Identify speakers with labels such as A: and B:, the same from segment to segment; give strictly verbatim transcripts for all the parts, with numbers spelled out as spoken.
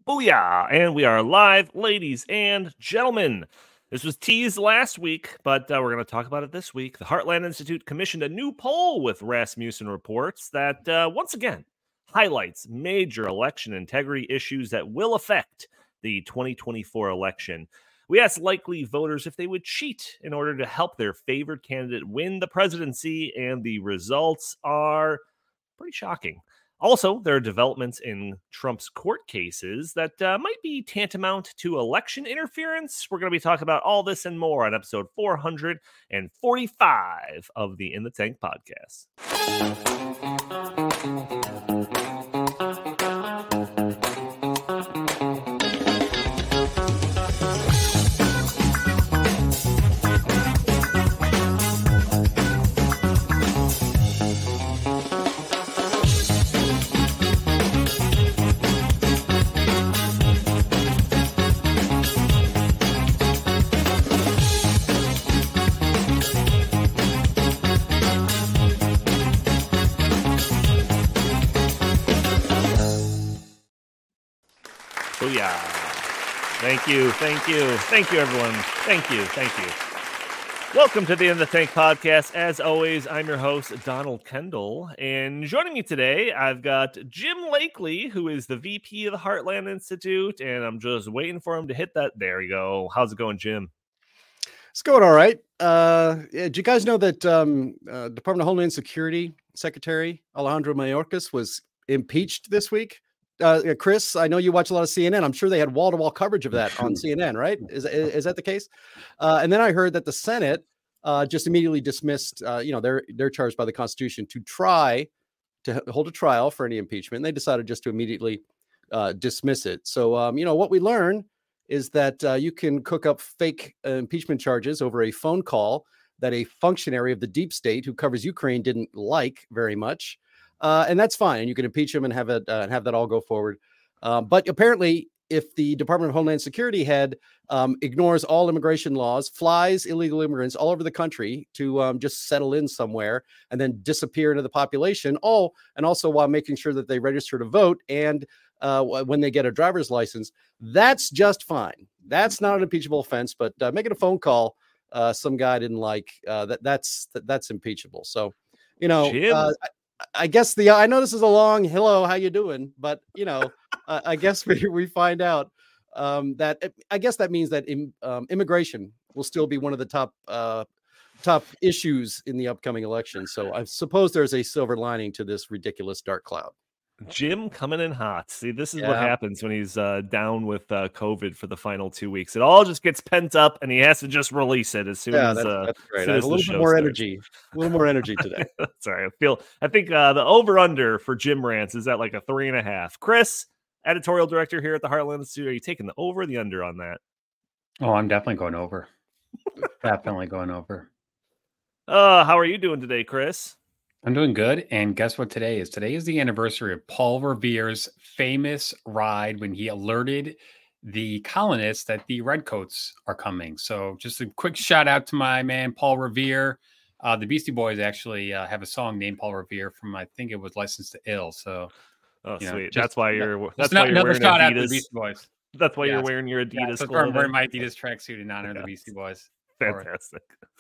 A: Booyah! And we are live, ladies and gentlemen. This was teased last week, but uh, we're going to talk about it this week. The Heartland Institute commissioned a new poll with Rasmussen Reports that, uh, once again, highlights major election integrity issues that will affect the twenty twenty-four election. We asked likely voters if they would cheat in order to help their favored candidate win the presidency, and the results are pretty shocking. Also, there are developments in Trump's court cases that uh, might be tantamount to election interference. We're going to be talking about all this and more on episode four hundred forty-five of the In the Tank podcast. Booyah. Thank you, thank you, thank you, everyone. Thank you, thank you. Welcome to the In the Tank podcast. As always, I'm your host, Donald Kendall, and joining me today, I've got Jim Lakely, who is the V P of the Heartland Institute, and I'm just waiting for him to hit that. There you go. How's it going, Jim?
B: It's going all right. Uh, yeah, do you guys know that um, uh, Department of Homeland Security Secretary Alejandro Mayorkas was impeached this week? Uh, Chris, I know you watch a lot of C N N. I'm sure they had wall-to-wall coverage of that on C N N, right? Is, is, is that the case? Uh, and then I heard that the Senate uh, just immediately dismissed, uh, you know, they're, they're charged by the Constitution to try to hold a trial for any impeachment. And they decided just to immediately uh, dismiss it. So, um, you know, what we learn is that uh, you can cook up fake uh, impeachment charges over a phone call that a functionary of the deep state who covers Ukraine didn't like very much. Uh, and that's fine. And you can impeach him and have it uh, and have that all go forward. Uh, but apparently, if the Department of Homeland Security head um, ignores all immigration laws, flies illegal immigrants all over the country to um, just settle in somewhere and then disappear into the population, all and also while making sure that they register to vote and uh, when they get a driver's license, that's just fine. That's not an impeachable offense. But uh, making a phone call, uh, some guy didn't like uh, that. That's that, that's impeachable. So, you know. Uh, I guess the I know this is a long hello, how you doing? But you know, uh, I guess we we find out um, that I guess that means that in, um, immigration will still be one of the top uh, top issues in the upcoming election. So I suppose there's a silver lining to this ridiculous dark cloud.
A: Jim coming in hot. See, this is
B: yeah.
A: what happens when he's uh, down with uh, COVID for the final two weeks. It all just gets pent up, and he has to just release it as soon
B: yeah,
A: as.
B: That's,
A: uh,
B: that's great.
A: Soon
B: I
A: as
B: have a little bit more
A: starts.
B: energy. A little more energy today.
A: Sorry, I feel. I think uh, the over under for Jim rants is at like a three and a half. Chris, editorial director here at the Heartland Institute, are you taking the over or the under on that?
C: Oh, I'm definitely going over. Definitely going over.
A: Uh, how are you doing today, Chris?
C: I'm doing good. And guess what today is? Today is the anniversary of Paul Revere's famous ride when he alerted the colonists that the Redcoats are coming. So just a quick shout out to my man, Paul Revere. Uh, the Beastie Boys actually uh, have a song named Paul Revere from, I think it was Licensed to Ill. So,
A: oh,
C: you
A: sweet.
C: Know, just,
A: that's why you're, that's
C: not,
A: why you're wearing
C: shout
A: Adidas.
C: Out to the Beastie Boys.
A: That's why
C: yeah,
A: you're wearing your Adidas.
C: Yeah, so I'm wearing my Adidas tracksuit in honor yes. of the Beastie Boys.
A: Fantastic.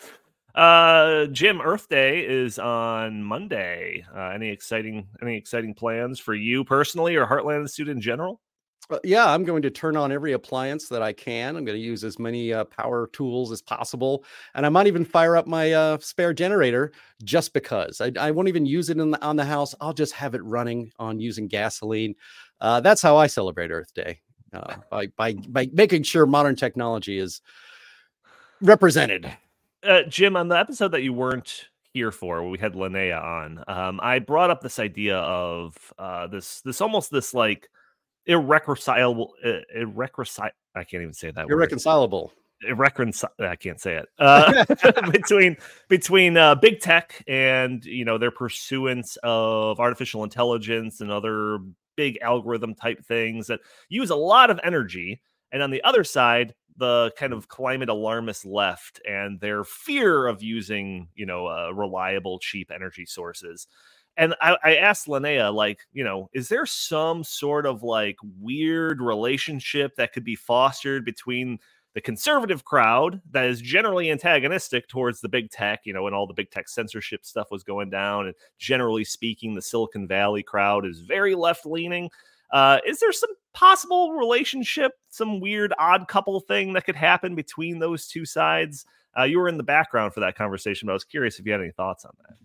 A: Uh, Jim, Earth Day is on Monday. Uh, any exciting, any exciting plans for you personally or Heartland Institute in general?
B: Uh, yeah, I'm going to turn on every appliance that I can. I'm going to use as many uh, power tools as possible. And I might even fire up my uh, spare generator just because. I, I won't even use it in the, on the house. I'll just have it running on using gasoline. Uh, that's how I celebrate Earth Day, uh, by, by, by making sure modern technology is represented.
A: Uh, Jim, on the episode that you weren't here for, when we had Linnea on, um, I brought up this idea of uh, this, this almost this like irreconcilable, uh, irreconcilable. I can't even say that.
B: Irreconcilable.
A: Word. Irreconcilable. I can't say it. Uh, between between uh, big tech and you know their pursuance of artificial intelligence and other big algorithm type things that use a lot of energy, and on the other side, the kind of climate alarmist left and their fear of using, you know, uh, reliable, cheap energy sources. And I, I asked Linnea, like, you know, is there some sort of like weird relationship that could be fostered between the conservative crowd that is generally antagonistic towards the big tech, you know, when all the big tech censorship stuff was going down, and generally speaking, the Silicon Valley crowd is very left leaning. Uh, is there some possible relationship, some weird odd couple thing that could happen between those two sides? Uh, you were in the background for that conversation, but I was curious if you had any thoughts on that.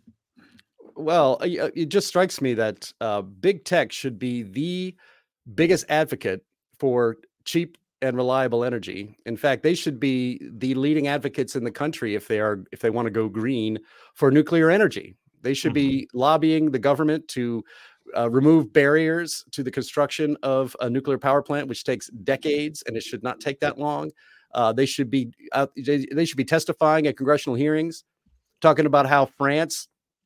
B: Well, uh, it just strikes me that uh, big tech should be the biggest advocate for cheap and reliable energy. In fact, they should be the leading advocates in the country if they are if they want to go green for nuclear energy. They should mm-hmm. be lobbying the government to uh, remove barriers to the construction of a nuclear power plant, which takes decades, and it should not take that long. Uh, they should be uh, they, they should be testifying at congressional hearings, talking about how France,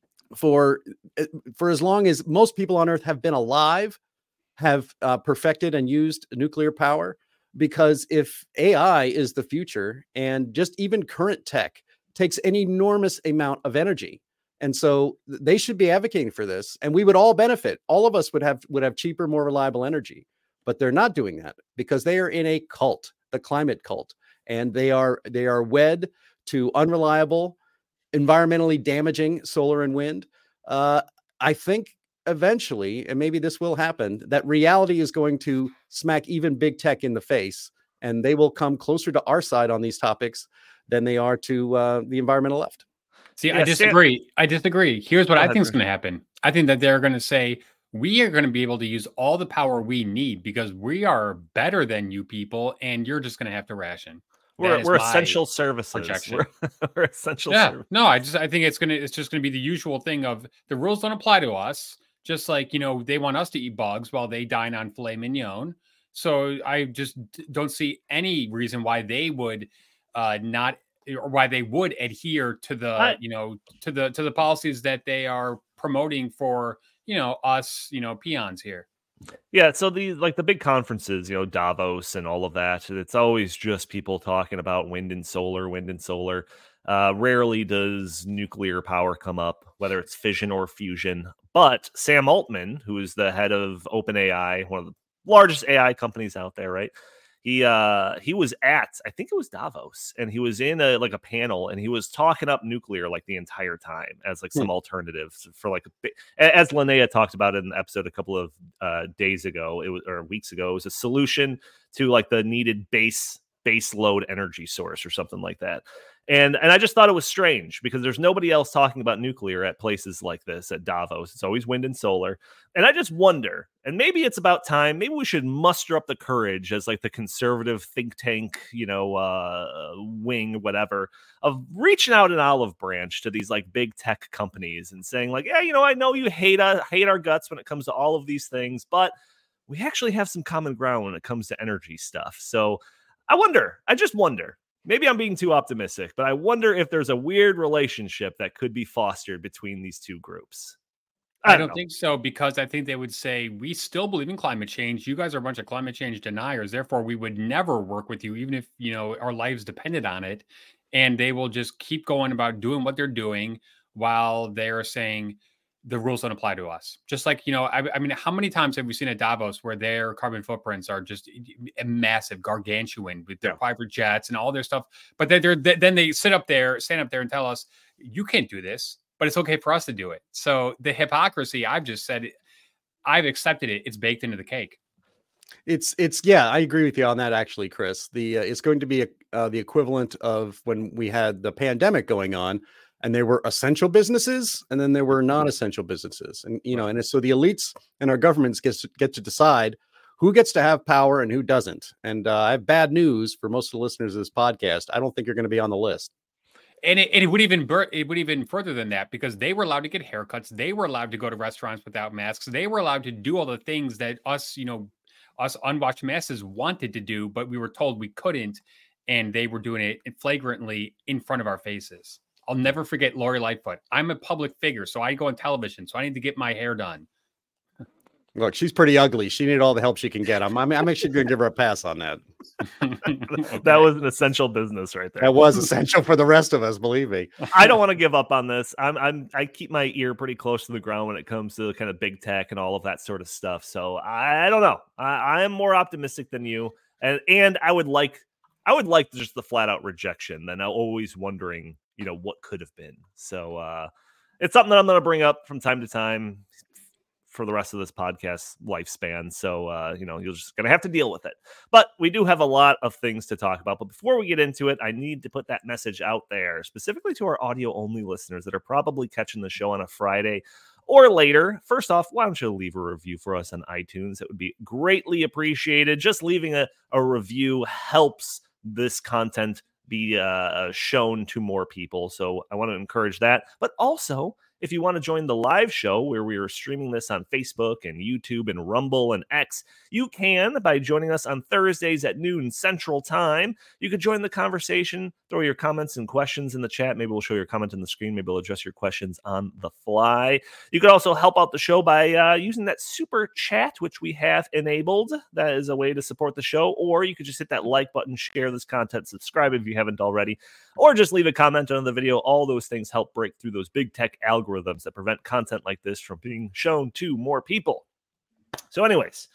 B: for for as long as most people on Earth have been alive, have uh, perfected and used nuclear power. Because if A I is the future, and just even current tech takes an enormous amount of energy, and so they should be advocating for this, and we would all benefit. All of us would have would have cheaper, more reliable energy, but they're not doing that because they are in a cult, the climate cult, and they are they are wed to unreliable, environmentally damaging solar and wind. Uh, I think eventually, and maybe this will happen, that reality is going to smack even big tech in the face, and they will come closer to our side on these topics than they are to uh, the environmental left.
C: See, yeah, I disagree. Sam- I disagree. Here's what I think is going to happen. I think that they're going to say, we are going to be able to use all the power we need because we are better than you people, and you're just going to have to ration.
A: We're, we're essential services. We're, we're essential.
C: Yeah.
A: Service.
C: No, I just I think it's gonna it's just gonna be the usual thing of the rules don't apply to us. Just like, you know, they want us to eat bugs while they dine on filet mignon. So I just don't see any reason why they would uh, not or why they would adhere to the I, you know to the to the policies that they are promoting for, you know, us, you know, peons here.
A: Yeah, so the like the big conferences, you know, Davos and all of that, it's always just people talking about wind and solar, wind and solar. Uh, rarely does nuclear power come up, whether it's fission or fusion. But Sam Altman, who is the head of OpenAI, one of the largest A I companies out there, right? He uh, he was at, I think it was Davos, and he was in a like a panel, and he was talking up nuclear like the entire time as like some hmm. alternatives for like a bit. As Linnea talked about in an episode a couple of uh, days ago, it was or weeks ago, it was a solution to like the needed base base load energy source or something like that. And and I just thought it was strange because there's nobody else talking about nuclear at places like this at Davos. It's always wind and solar. And I just wonder, and maybe it's about time, maybe we should muster up the courage as like the conservative think tank, you know, uh, wing, whatever, of reaching out an olive branch to these like big tech companies and saying like, yeah, you know, I know you hate, uh, hate our guts when it comes to all of these things, but we actually have some common ground when it comes to energy stuff. So I wonder, I just wonder. Maybe I'm being too optimistic, but I wonder if there's a weird relationship that could be fostered between these two groups.
C: I, I don't, don't think so, because I think they would say, we still believe in climate change. You guys are a bunch of climate change deniers. Therefore, we would never work with you, even if, you know, our lives depended on it. And they will just keep going about doing what they're doing while they're saying the rules don't apply to us. Just like, you know, I, I mean, how many times have we seen at Davos where their carbon footprints are just massive, gargantuan with their yeah. private jets and all their stuff? But then they're, then they sit up there, stand up there and tell us, you can't do this, but it's okay for us to do it. So the hypocrisy, I've just said, I've accepted it. It's baked into the cake.
B: It's, it's, yeah, I agree with you on that, actually, Chris. The, uh, it's going to be a, uh, the equivalent of when we had the pandemic going on, and there were essential businesses, and then there were non-essential businesses. And, you know, and so the elites and our governments get to, get to decide who gets to have power and who doesn't. And uh, I have bad news for most of the listeners of this podcast. I don't think you're going to be on the list.
C: And it, and it would even bur- it would even further than that, because they were allowed to get haircuts. They were allowed to go to restaurants without masks. They were allowed to do all the things that us, you know, us unwashed masses wanted to do, but we were told we couldn't. And they were doing it flagrantly in front of our faces. I'll never forget Lori Lightfoot. I'm a public figure, so I go on television, so I need to get my hair done.
B: Look, she's pretty ugly. She needed all the help she can get. I'm, I'm, I'm actually going to give her a pass on that.
C: Okay.
A: That was an essential business right there.
B: That was essential for the rest of us, believe me.
A: I don't want to give up on this. I'm, I'm, I keep my ear pretty close to the ground when it comes to kind of big tech and all of that sort of stuff. So I, I don't know. I, I am more optimistic than you, and and I would like, I would like just the flat out rejection than always wondering, you know, what could have been. So uh, it's something that I'm going to bring up from time to time for the rest of this podcast lifespan. So, uh, you know, you're just going to have to deal with it. But we do have a lot of things to talk about. But before we get into it, I need to put that message out there, specifically to our audio-only listeners that are probably catching the show on a Friday or later. First off, why don't you leave a review for us on iTunes? It would be greatly appreciated. Just leaving a, a review helps this content be uh, shown to more people. So I want to encourage that. But also, if you want to join the live show where we are streaming this on Facebook and YouTube and Rumble and X, you can by joining us on Thursdays at noon Central Time. You could join the conversation, throw your comments and questions in the chat. Maybe we'll show your comment on the screen. Maybe we'll address your questions on the fly. You could also help out the show by uh, using that super chat, which we have enabled. That is a way to support the show. Or you could just hit that like button, share this content, subscribe if you haven't already, or just leave a comment on the video. All those things help break through those big tech algorithms that prevent content like this from being shown to more people. So anyways,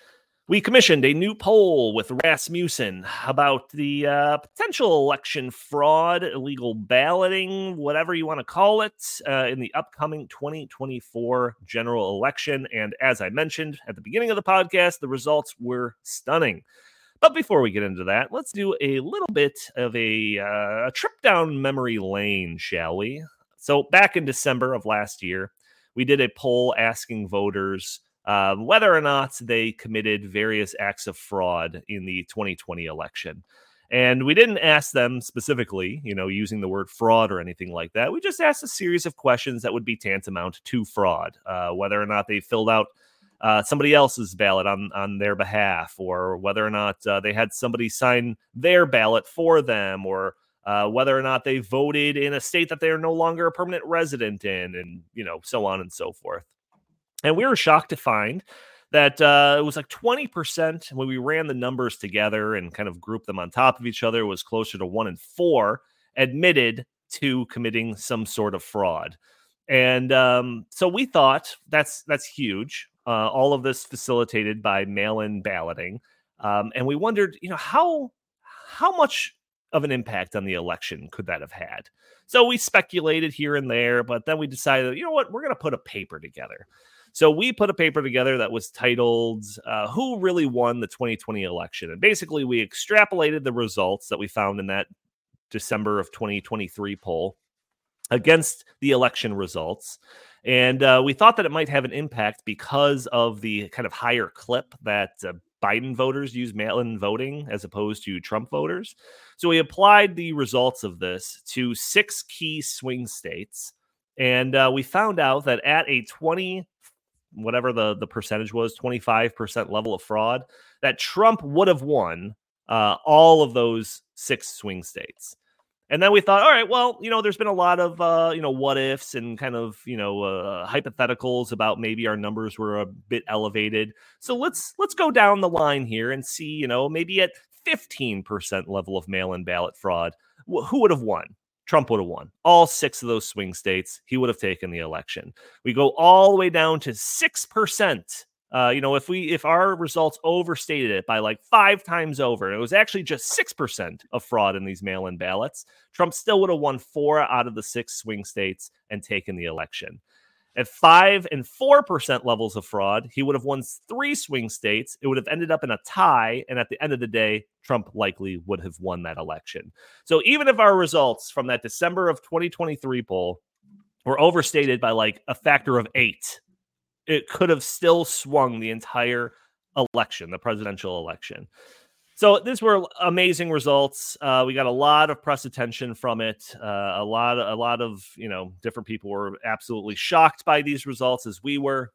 A: we commissioned a new poll with Rasmussen about the uh, potential election fraud, illegal balloting, whatever you want to call it, uh, in the upcoming twenty twenty-four general election. And as I mentioned at the beginning of the podcast, the results were stunning. But before we get into that, let's do a little bit of a, uh, a trip down memory lane, shall we? So back in December of last year, we did a poll asking voters uh, whether or not they committed various acts of fraud in the twenty twenty election. And we didn't ask them specifically, you know, using the word fraud or anything like that. We just asked a series of questions that would be tantamount to fraud, uh, whether or not they filled out Uh, somebody else's ballot on, on their behalf, or whether or not uh, they had somebody sign their ballot for them, or uh, whether or not they voted in a state that they are no longer a permanent resident in, and, you know, so on and so forth. And we were shocked to find that uh, it was like twenty percent when we ran the numbers together and kind of grouped them on top of each other. It was closer to one in four admitted to committing some sort of fraud. And um, so we thought that's that's huge. Uh, all of this facilitated by mail-in balloting. Um, and we wondered, you know, how how much of an impact on the election could that have had? So we speculated here and there, but then we decided, you know what, we're going to put a paper together. So we put a paper together that was titled, uh, Who Really Won the twenty twenty Election? And basically we extrapolated the results that we found in that December of twenty twenty-three poll against the election results. And uh, we thought that it might have an impact because of the kind of higher clip that uh, Biden voters use mail-in voting as opposed to Trump voters. So we applied the results of this to six key swing states. And uh, we found out that at a twenty, whatever the, the percentage was, twenty-five percent level of fraud, that Trump would have won uh, all of those six swing states. And then we thought, all right, well, you know, there's been a lot of, uh, you know, what ifs and kind of, you know, uh, hypotheticals about maybe our numbers were a bit elevated. So let's let's go down the line here and see, you know, maybe at fifteen percent level of mail-in ballot fraud, wh- who would have won? Trump would have won all six of those swing states. He would have taken the election. We go all the way down to six percent. Uh, you know, if we if our results overstated it by like five times over, it was actually just six percent of fraud in these mail-in ballots, Trump still would have won four out of the six swing states and taken the election. At five and four percent levels of fraud, he would have won three swing states. It would have ended up in a tie. And at the end of the day, Trump likely would have won that election. So even if our results from that December of twenty twenty-three poll were overstated by like a factor of eight, it could have still swung the entire election, the presidential election. So these were amazing results. Uh, we got a lot of press attention from it. Uh, a lot, a lot of you know different people were absolutely shocked by these results, as we were.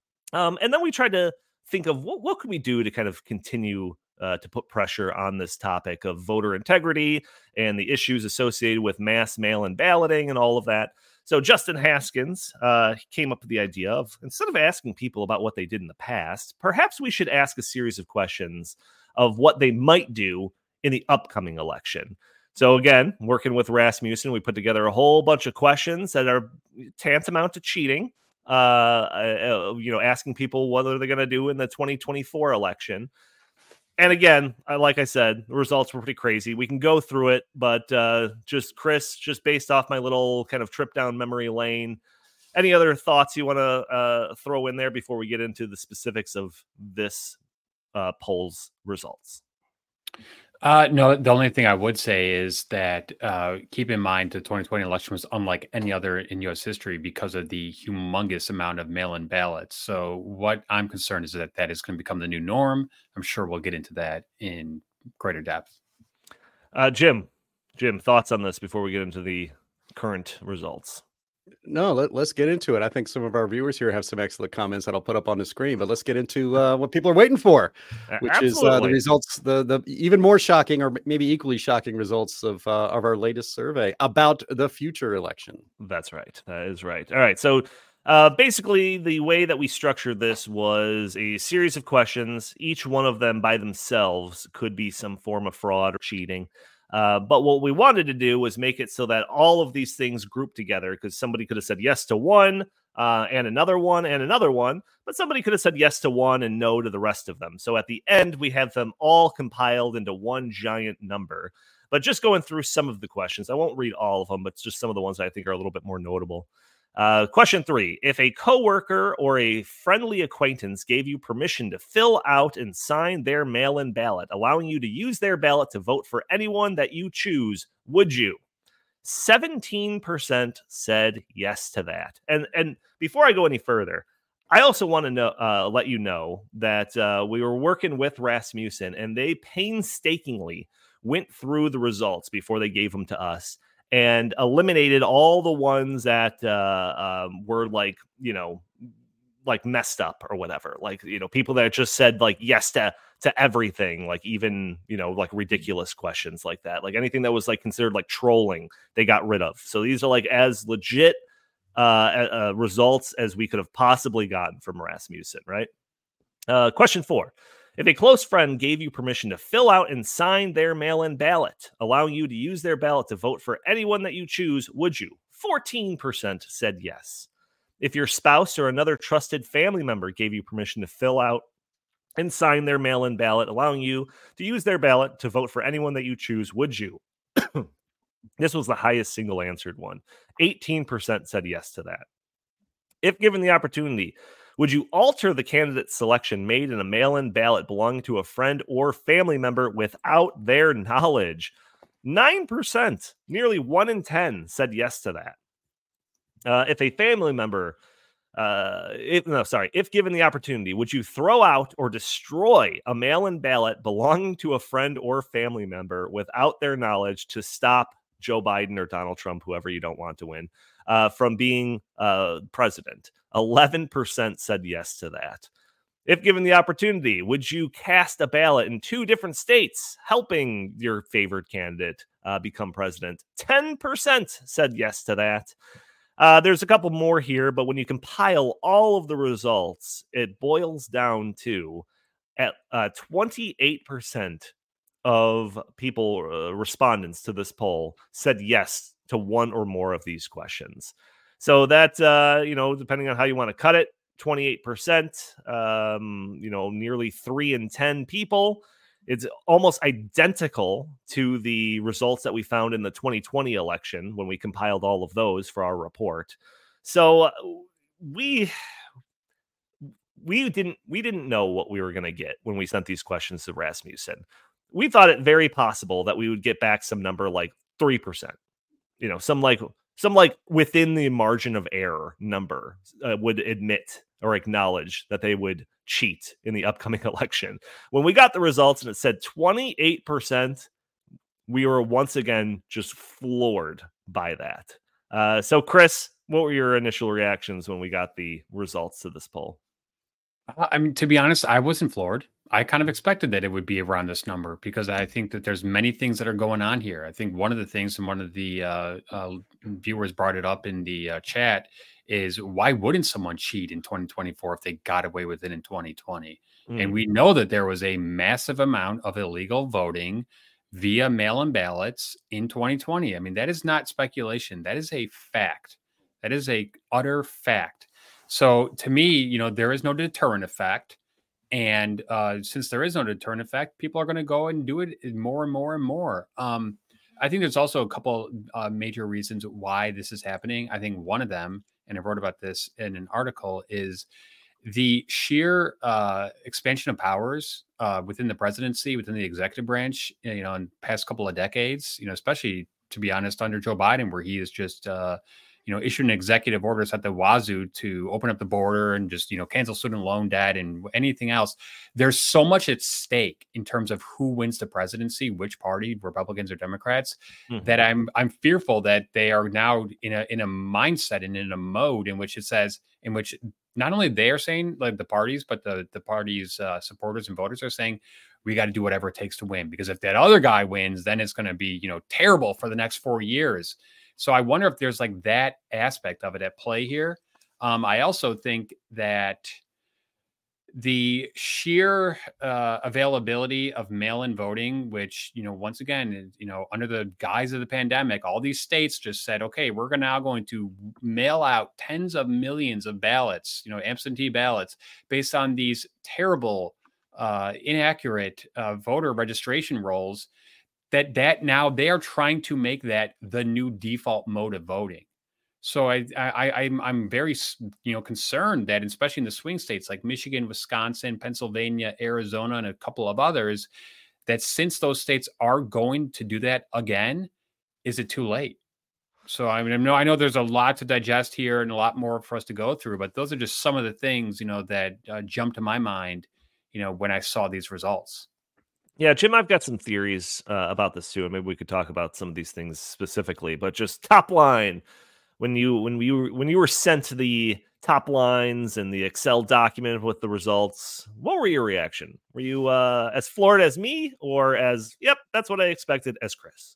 A: Um, and then we tried to think of what what could we do to kind of continue uh, to put pressure on this topic of voter integrity and the issues associated with mass mail-in balloting and all of that. So Justin Haskins uh, came up with the idea of, instead of asking people about what they did in the past, perhaps we should ask a series of questions of what they might do in the upcoming election. So again, working with Rasmussen, we put together a whole bunch of questions that are tantamount to cheating, uh, uh, you know, asking people what are they going to do in the twenty twenty-four election. And again, like I said, the results were pretty crazy. We can go through it, but uh, just Chris, just based off my little kind of trip down memory lane, any other thoughts you want to uh, throw in there before we get into the specifics of this uh, poll's results?
C: Uh, no, the only thing I would say is that uh, keep in mind the twenty twenty election was unlike any other in U S history because of the humongous amount of mail-in ballots. So what I'm concerned is that that is going to become the new norm. I'm sure we'll get into that in greater depth.
A: Uh, Jim, Jim, thoughts on this before we get into the current results?
B: No, let, let's get into it. I think some of our viewers here have some excellent comments that I'll put up on the screen, but let's get into uh, what people are waiting for, which Absolutely. is uh, the results, the the even more shocking or maybe equally shocking results of uh, of our latest survey about the future election.
A: That's right. That is right. All right. So uh, basically, the way that we structured this was a series of questions. Each one of them by themselves could be some form of fraud or cheating. Uh, but what we wanted to do was make it so that all of these things group together, because somebody could have said yes to one uh, and another one and another one, but somebody could have said yes to one and no to the rest of them. So at the end, we have them all compiled into one giant number. But just going through some of the questions, I won't read all of them, but just some of the ones that I think are a little bit more notable. Uh, question three, if a coworker or a friendly acquaintance gave you permission to fill out and sign their mail-in ballot, allowing you to use their ballot to vote for anyone that you choose, would you? seventeen percent said yes to that. And and before I go any further, I also want to know, uh, let you know that uh, we were working with Rasmussen, and they painstakingly went through the results before they gave them to us, and eliminated all the ones that uh, um, were like, you know, like messed up or whatever. Like, you know, people that just said like yes to to everything, like even, you know, like ridiculous questions like that. Like anything that was like considered like trolling, they got rid of. So these are like as legit uh, uh, results as we could have possibly gotten from Rasmussen, right? Uh, question four. If a close friend gave you permission to fill out and sign their mail-in ballot, allowing you to use their ballot to vote for anyone that you choose, would you? fourteen percent said yes. If your spouse or another trusted family member gave you permission to fill out and sign their mail-in ballot, allowing you to use their ballot to vote for anyone that you choose, would you? This was the highest single answered one. eighteen percent said yes to that. If given the opportunity, would you alter the candidate selection made in a mail-in ballot belonging to a friend or family member without their knowledge? nine percent, nearly one in ten, said yes to that. Uh, if a family member, uh, if, no, sorry, if given the opportunity, would you throw out or destroy a mail-in ballot belonging to a friend or family member without their knowledge to stop Joe Biden or Donald Trump, whoever you don't want to win, uh, from being uh, president? eleven percent said yes to that. If given the opportunity, would you cast a ballot in two different states, helping your favorite candidate uh, become president? ten percent said yes to that. Uh, there's a couple more here, but when you compile all of the results, it boils down to at uh, twenty-eight percent of people, uh, respondents to this poll, said yes to one or more of these questions. So that, uh, you know, depending on how you want to cut it, twenty-eight percent, um, you know, nearly three in ten people. It's almost identical to the results that we found in the twenty twenty election when we compiled all of those for our report. So uh, we we didn't we didn't know what we were going to get when we sent these questions to Rasmussen. We thought it very possible that we would get back some number like three percent, you know, some like some like within the margin of error number uh, would admit or acknowledge that they would cheat in the upcoming election. When we got the results and it said twenty-eight percent, we were once again just floored by that. Uh, so, Chris, what were your initial reactions when we got the results to this poll?
C: I mean, to be honest, I wasn't floored. I kind of expected that it would be around this number because I think that there's many things that are going on here. I think one of the things, and one of the uh, uh, viewers brought it up in the uh, chat, is why wouldn't someone cheat in twenty twenty-four if they got away with it in twenty twenty? Mm. And we know that there was a massive amount of illegal voting via mail-in ballots in twenty twenty. I mean, that is not speculation. That is a fact. That is a utter fact. So to me, you know, there is no deterrent effect. And uh, since there is no deterrent effect, people are going to go and do it more and more and more. Um, I think there's also a couple uh, major reasons why this is happening. I think one of them, and I wrote about this in an article, is the sheer uh, expansion of powers uh, within the presidency, within the executive branch, you know, in the past couple of decades, you know, especially, to be honest, under Joe Biden, where he is just, uh, you know, issued an executive orders at the wazoo to open up the border and just, you know, cancel student loan debt and anything else. There's so much at stake in terms of who wins the presidency, which party, Republicans or Democrats, mm-hmm. that I'm I'm fearful that they are now in a in a mindset and in a mode in which it says, in which not only they are saying, like the parties, but the the party's uh, supporters and voters are saying, we got to do whatever it takes to win, because if that other guy wins, then it's going to be, you know, terrible for the next four years. So I wonder if there's like that aspect of it at play here. Um, I also think that the sheer uh, availability of mail-in voting, which, you know, once again, you know, under the guise of the pandemic, all these states just said, okay, we're now going to mail out tens of millions of ballots, you know, absentee ballots, based on these terrible, uh, inaccurate uh, voter registration rolls. That that now they are trying to make that the new default mode of voting. So I I I'm I'm very you know concerned that, especially in the swing states like Michigan, Wisconsin, Pennsylvania, Arizona, and a couple of others, that since those states are going to do that again, is it too late? So I mean, I know I know there's a lot to digest here and a lot more for us to go through, but those are just some of the things, you know, that uh, jumped to my mind, you know, when I saw these results.
A: Yeah, Jim, I've got some theories uh, about this too, and maybe we could talk about some of these things specifically. But just top line, when you when we were, when you were sent the top lines and the Excel document with the results, what were your reaction? Were you uh, as floored as me, or as yep, that's what I expected, as Chris?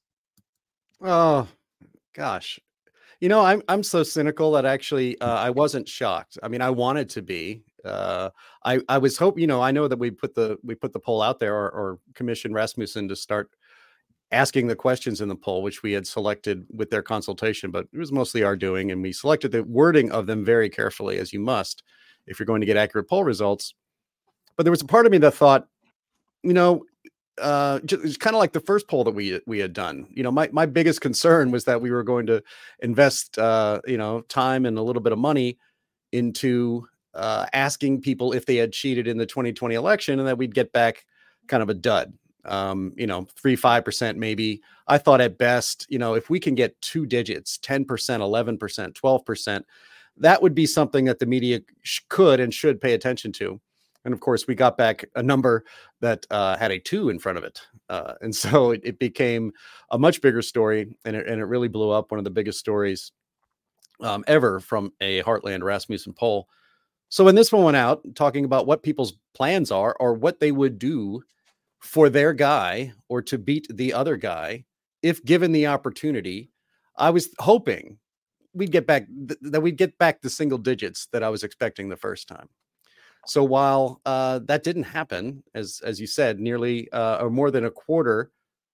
B: Oh, gosh, you know, I'm I'm so cynical that actually uh, I wasn't shocked. I mean, I wanted to be. Uh, I, I was hoping, you know, I know that we put the, we put the poll out there, or, or commissioned Rasmussen to start asking the questions in the poll, which we had selected with their consultation, but it was mostly our doing. And we selected the wording of them very carefully, as you must, if you're going to get accurate poll results. But there was a part of me that thought, you know, uh, just, it's kind of like the first poll that we, we had done. You know, my, my biggest concern was that we were going to invest, uh, you know, time and a little bit of money into Uh, asking people if they had cheated in the twenty twenty election, and that we'd get back kind of a dud, um, you know, three, five percent maybe. I thought at best, you know, if we can get two digits, ten percent, eleven percent, twelve percent, that would be something that the media sh- could and should pay attention to. And of course, we got back a number that uh, had a two in front of it. Uh, and so it, it became a much bigger story, and it, and it really blew up, one of the biggest stories um, ever from a Heartland Rasmussen poll. So when this one went out talking about what people's plans are, or what they would do for their guy or to beat the other guy, if given the opportunity, I was hoping we'd get back th- that we'd get back the single digits that I was expecting the first time. So while uh, that didn't happen, as as you said, nearly uh, or more than a quarter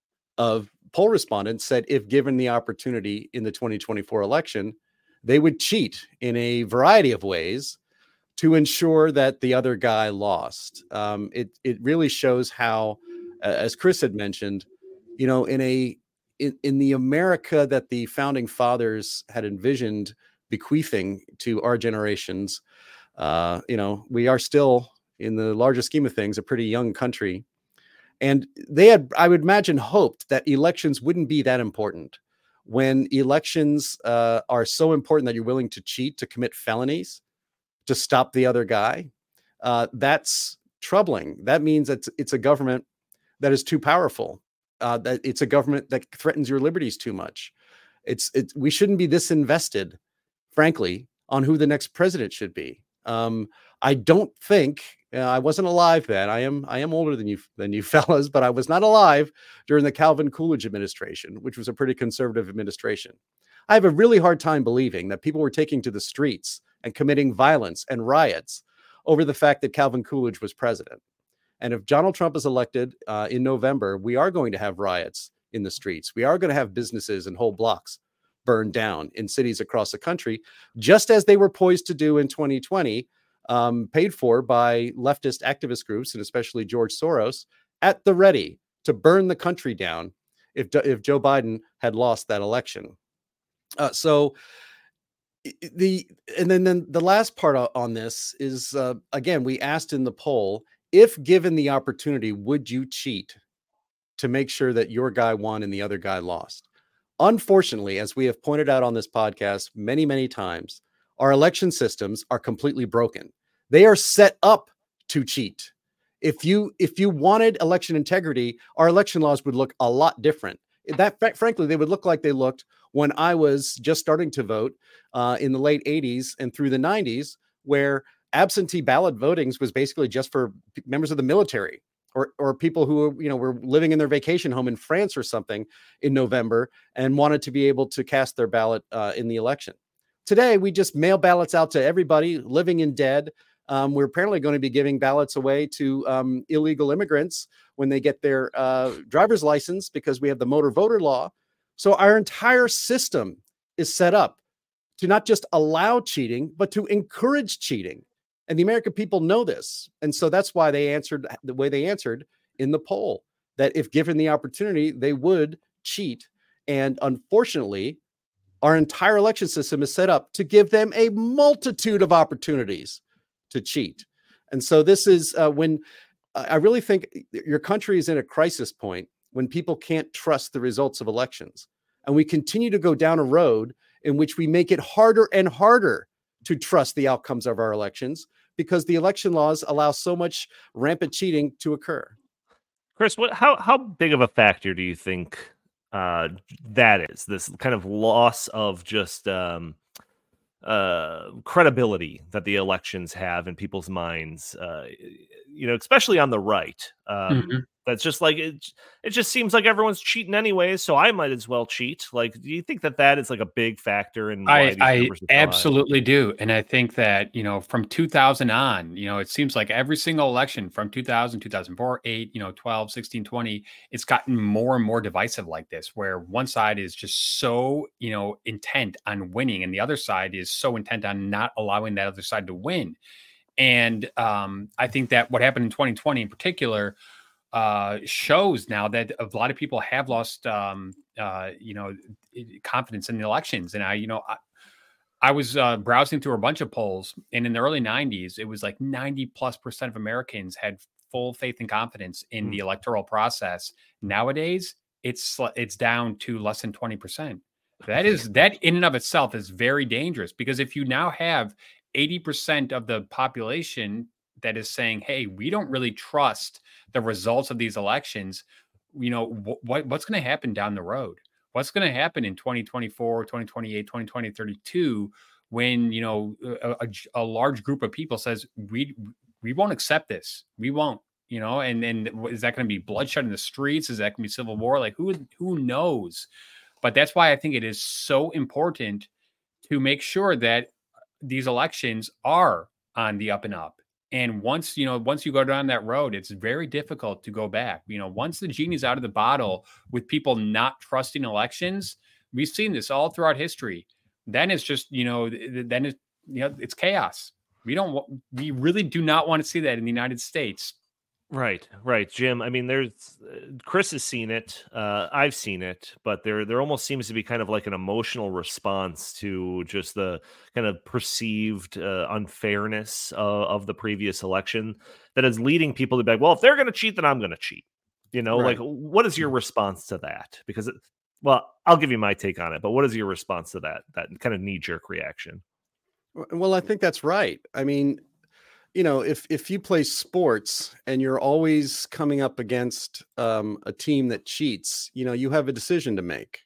B: of poll respondents said if given the opportunity in the twenty twenty-four election, they would cheat in a variety of ways to ensure that the other guy lost. Um, it it really shows how, uh, as Chris had mentioned, you know, in a in, in the America that the founding fathers had envisioned bequeathing to our generations, uh, you know, we are still, in the larger scheme of things, a pretty young country. And they had, I would imagine, hoped that elections wouldn't be that important. When elections uh, are so important that you're willing to cheat, to commit felonies, to stop the other guy, uh, that's troubling. That means it's it's a government that is too powerful. Uh, that it's a government that threatens your liberties too much. It's it's we shouldn't be this invested, frankly, on who the next president should be. Um, I don't think uh, I wasn't alive then. I am I am older than you than you fellas, but I was not alive during the Calvin Coolidge administration, which was a pretty conservative administration. I have a really hard time believing that people were taking to the streets and committing violence and riots over the fact that Calvin Coolidge was president. And if Donald Trump is elected uh, in November, we are going to have riots in the streets. We are going to have businesses and whole blocks burned down in cities across the country, just as they were poised to do in twenty twenty, um, paid for by leftist activist groups and especially George Soros, at the ready to burn the country down if, if Joe Biden had lost that election. Uh, so the and then, then the last part on this is, uh, again, we asked in the poll, if given the opportunity, would you cheat to make sure that your guy won and the other guy lost? Unfortunately, as we have pointed out on this podcast many, many times, our election systems are completely broken. They are set up to cheat. If you if you wanted election integrity, our election laws would look a lot different. That, frankly, they would look like they looked when I was just starting to vote uh, in the late eighties and through the nineties, where absentee ballot votings was basically just for members of the military or or people who, you know, were living in their vacation home in France or something in November and wanted to be able to cast their ballot uh, in the election. Today, we just mail ballots out to everybody living and dead. Um, we're apparently going to be giving ballots away to um, illegal immigrants when they get their uh, driver's license because we have the motor voter law. So our entire system is set up to not just allow cheating, but to encourage cheating. And the American people know this. And so that's why they answered the way they answered in the poll, that if given the opportunity, they would cheat. And unfortunately, our entire election system is set up to give them a multitude of opportunities to cheat. And so this is uh, when I really think your country is in a crisis point when people can't trust the results of elections. And we continue to go down a road in which we make it harder and harder to trust the outcomes of our elections because the election laws allow so much rampant cheating to occur.
A: Chris, what how how big of a factor do you think uh, that is? This kind of loss of just um, uh, credibility that the elections have in people's minds, uh, you know, especially on the right. Um,
C: Mhm.
A: That's just like it. It just seems like everyone's cheating anyways, so I might as well cheat. Like, do you think that that is like a big factor in why
C: I
A: these
C: I
A: numbers are so high?
C: absolutely do, and I think that, you know, from two thousand on, you know, it seems like every single election from two thousand, two thousand four, eight, you know, twelve, sixteen, twenty, it's gotten more and more divisive like this, where one side is just so, you know, intent on winning, and the other side is so intent on not allowing that other side to win. And um, I think that what happened in twenty twenty in particular uh, shows now that a lot of people have lost, um, uh, you know, confidence in the elections. And I, you know, I, I was uh, browsing through a bunch of polls, and in the early nineties, it was like ninety plus percent of Americans had full faith and confidence in
A: Hmm.
C: the electoral process. Nowadays, it's it's down to less than twenty percent. That is that in and of itself is very dangerous, because if you now have eighty percent of the population that is saying, "Hey, we don't really trust the results of these elections," you know, wh- what what's going to happen down the road? What's going to happen in twenty twenty-four, twenty twenty-eight, twenty twenty, thirty-two when, you know, a, a, a large group of people says we we won't accept this. We won't, you know, and and is that going to be bloodshed in the streets? Is that going to be civil war? Like who who knows? But that's why I think it is so important to make sure that these elections are on the up and up. And once, you know, once you go down that road, it's very difficult to go back. You know, once the genie's out of the bottle with people not trusting elections, we've seen this all throughout history. Then it's just, you know, then it's, you know, it's chaos. We don't, we really do not want to see that in the United States.
A: Right, right, Jim. I mean, there's uh, Chris has seen it. Uh, I've seen it, but there there almost seems to be kind of like an emotional response to just the kind of perceived uh, unfairness uh, of the previous election that is leading people to be like, well, if they're going to cheat, then I'm going to cheat. You know, like
B: Right.
A: what is your response to that? Because, it, well, I'll give you my take on it, but what is your response to that? That kind of knee jerk reaction?
B: W- Well, I think that's right. I mean, you know, if if you play sports and you're always coming up against um, a team that cheats, you know, you have a decision to make.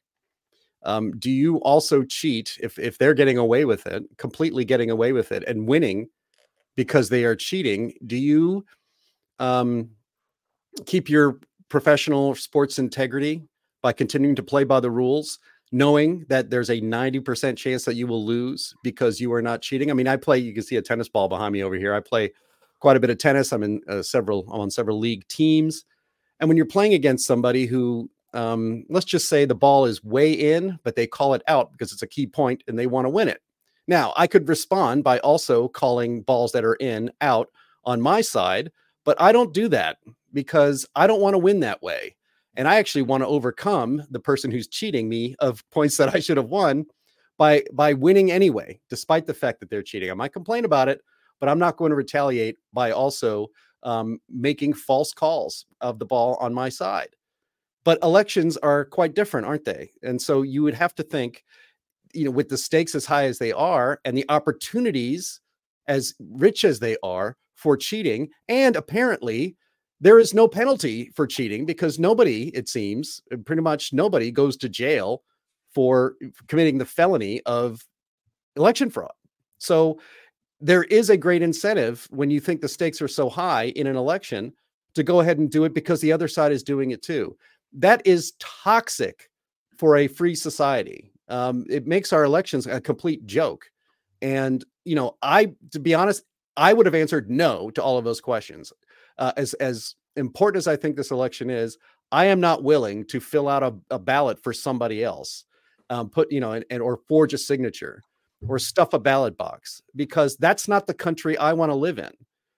B: Um, do you also cheat if if they're getting away with it, completely getting away with it and winning? because they are cheating, do you um, keep your professional sports integrity by continuing to play by the rules, knowing that there's a ninety percent chance that you will lose because you are not cheating? I mean, I play, you can see a tennis ball behind me over here. I play quite a bit of tennis. I'm in uh, several, I'm on several league teams. And when you're playing against somebody who, um, let's just say the ball is way in, but they call it out because it's a key point and they want to win it. Now, I could respond by also calling balls that are in out on my side, but I don't do that because I don't want to win that way. And I actually want to overcome the person who's cheating me of points that I should have won by, by winning anyway, despite the fact that they're cheating. I might complain about it, but I'm not going to retaliate by also um, making false calls of the ball on my side. But elections are quite different, aren't they? And so you would have to think, you know, with the stakes as high as they are and the opportunities as rich as they are for cheating, and apparently there is no penalty for cheating because nobody, it seems, pretty much nobody goes to jail for committing the felony of election fraud. So there is a great incentive when you think the stakes are so high in an election to go ahead and do it because the other side is doing it too. That is toxic for a free society. Um, it makes our elections a complete joke. And, you know, I, to be honest, I would have answered no to all of those questions. Uh, as, as important as I think this election is, I am not willing to fill out a, a ballot for somebody else, um, put, you know, and, and, or forge a signature or stuff a ballot box, because that's not the country I want to live in.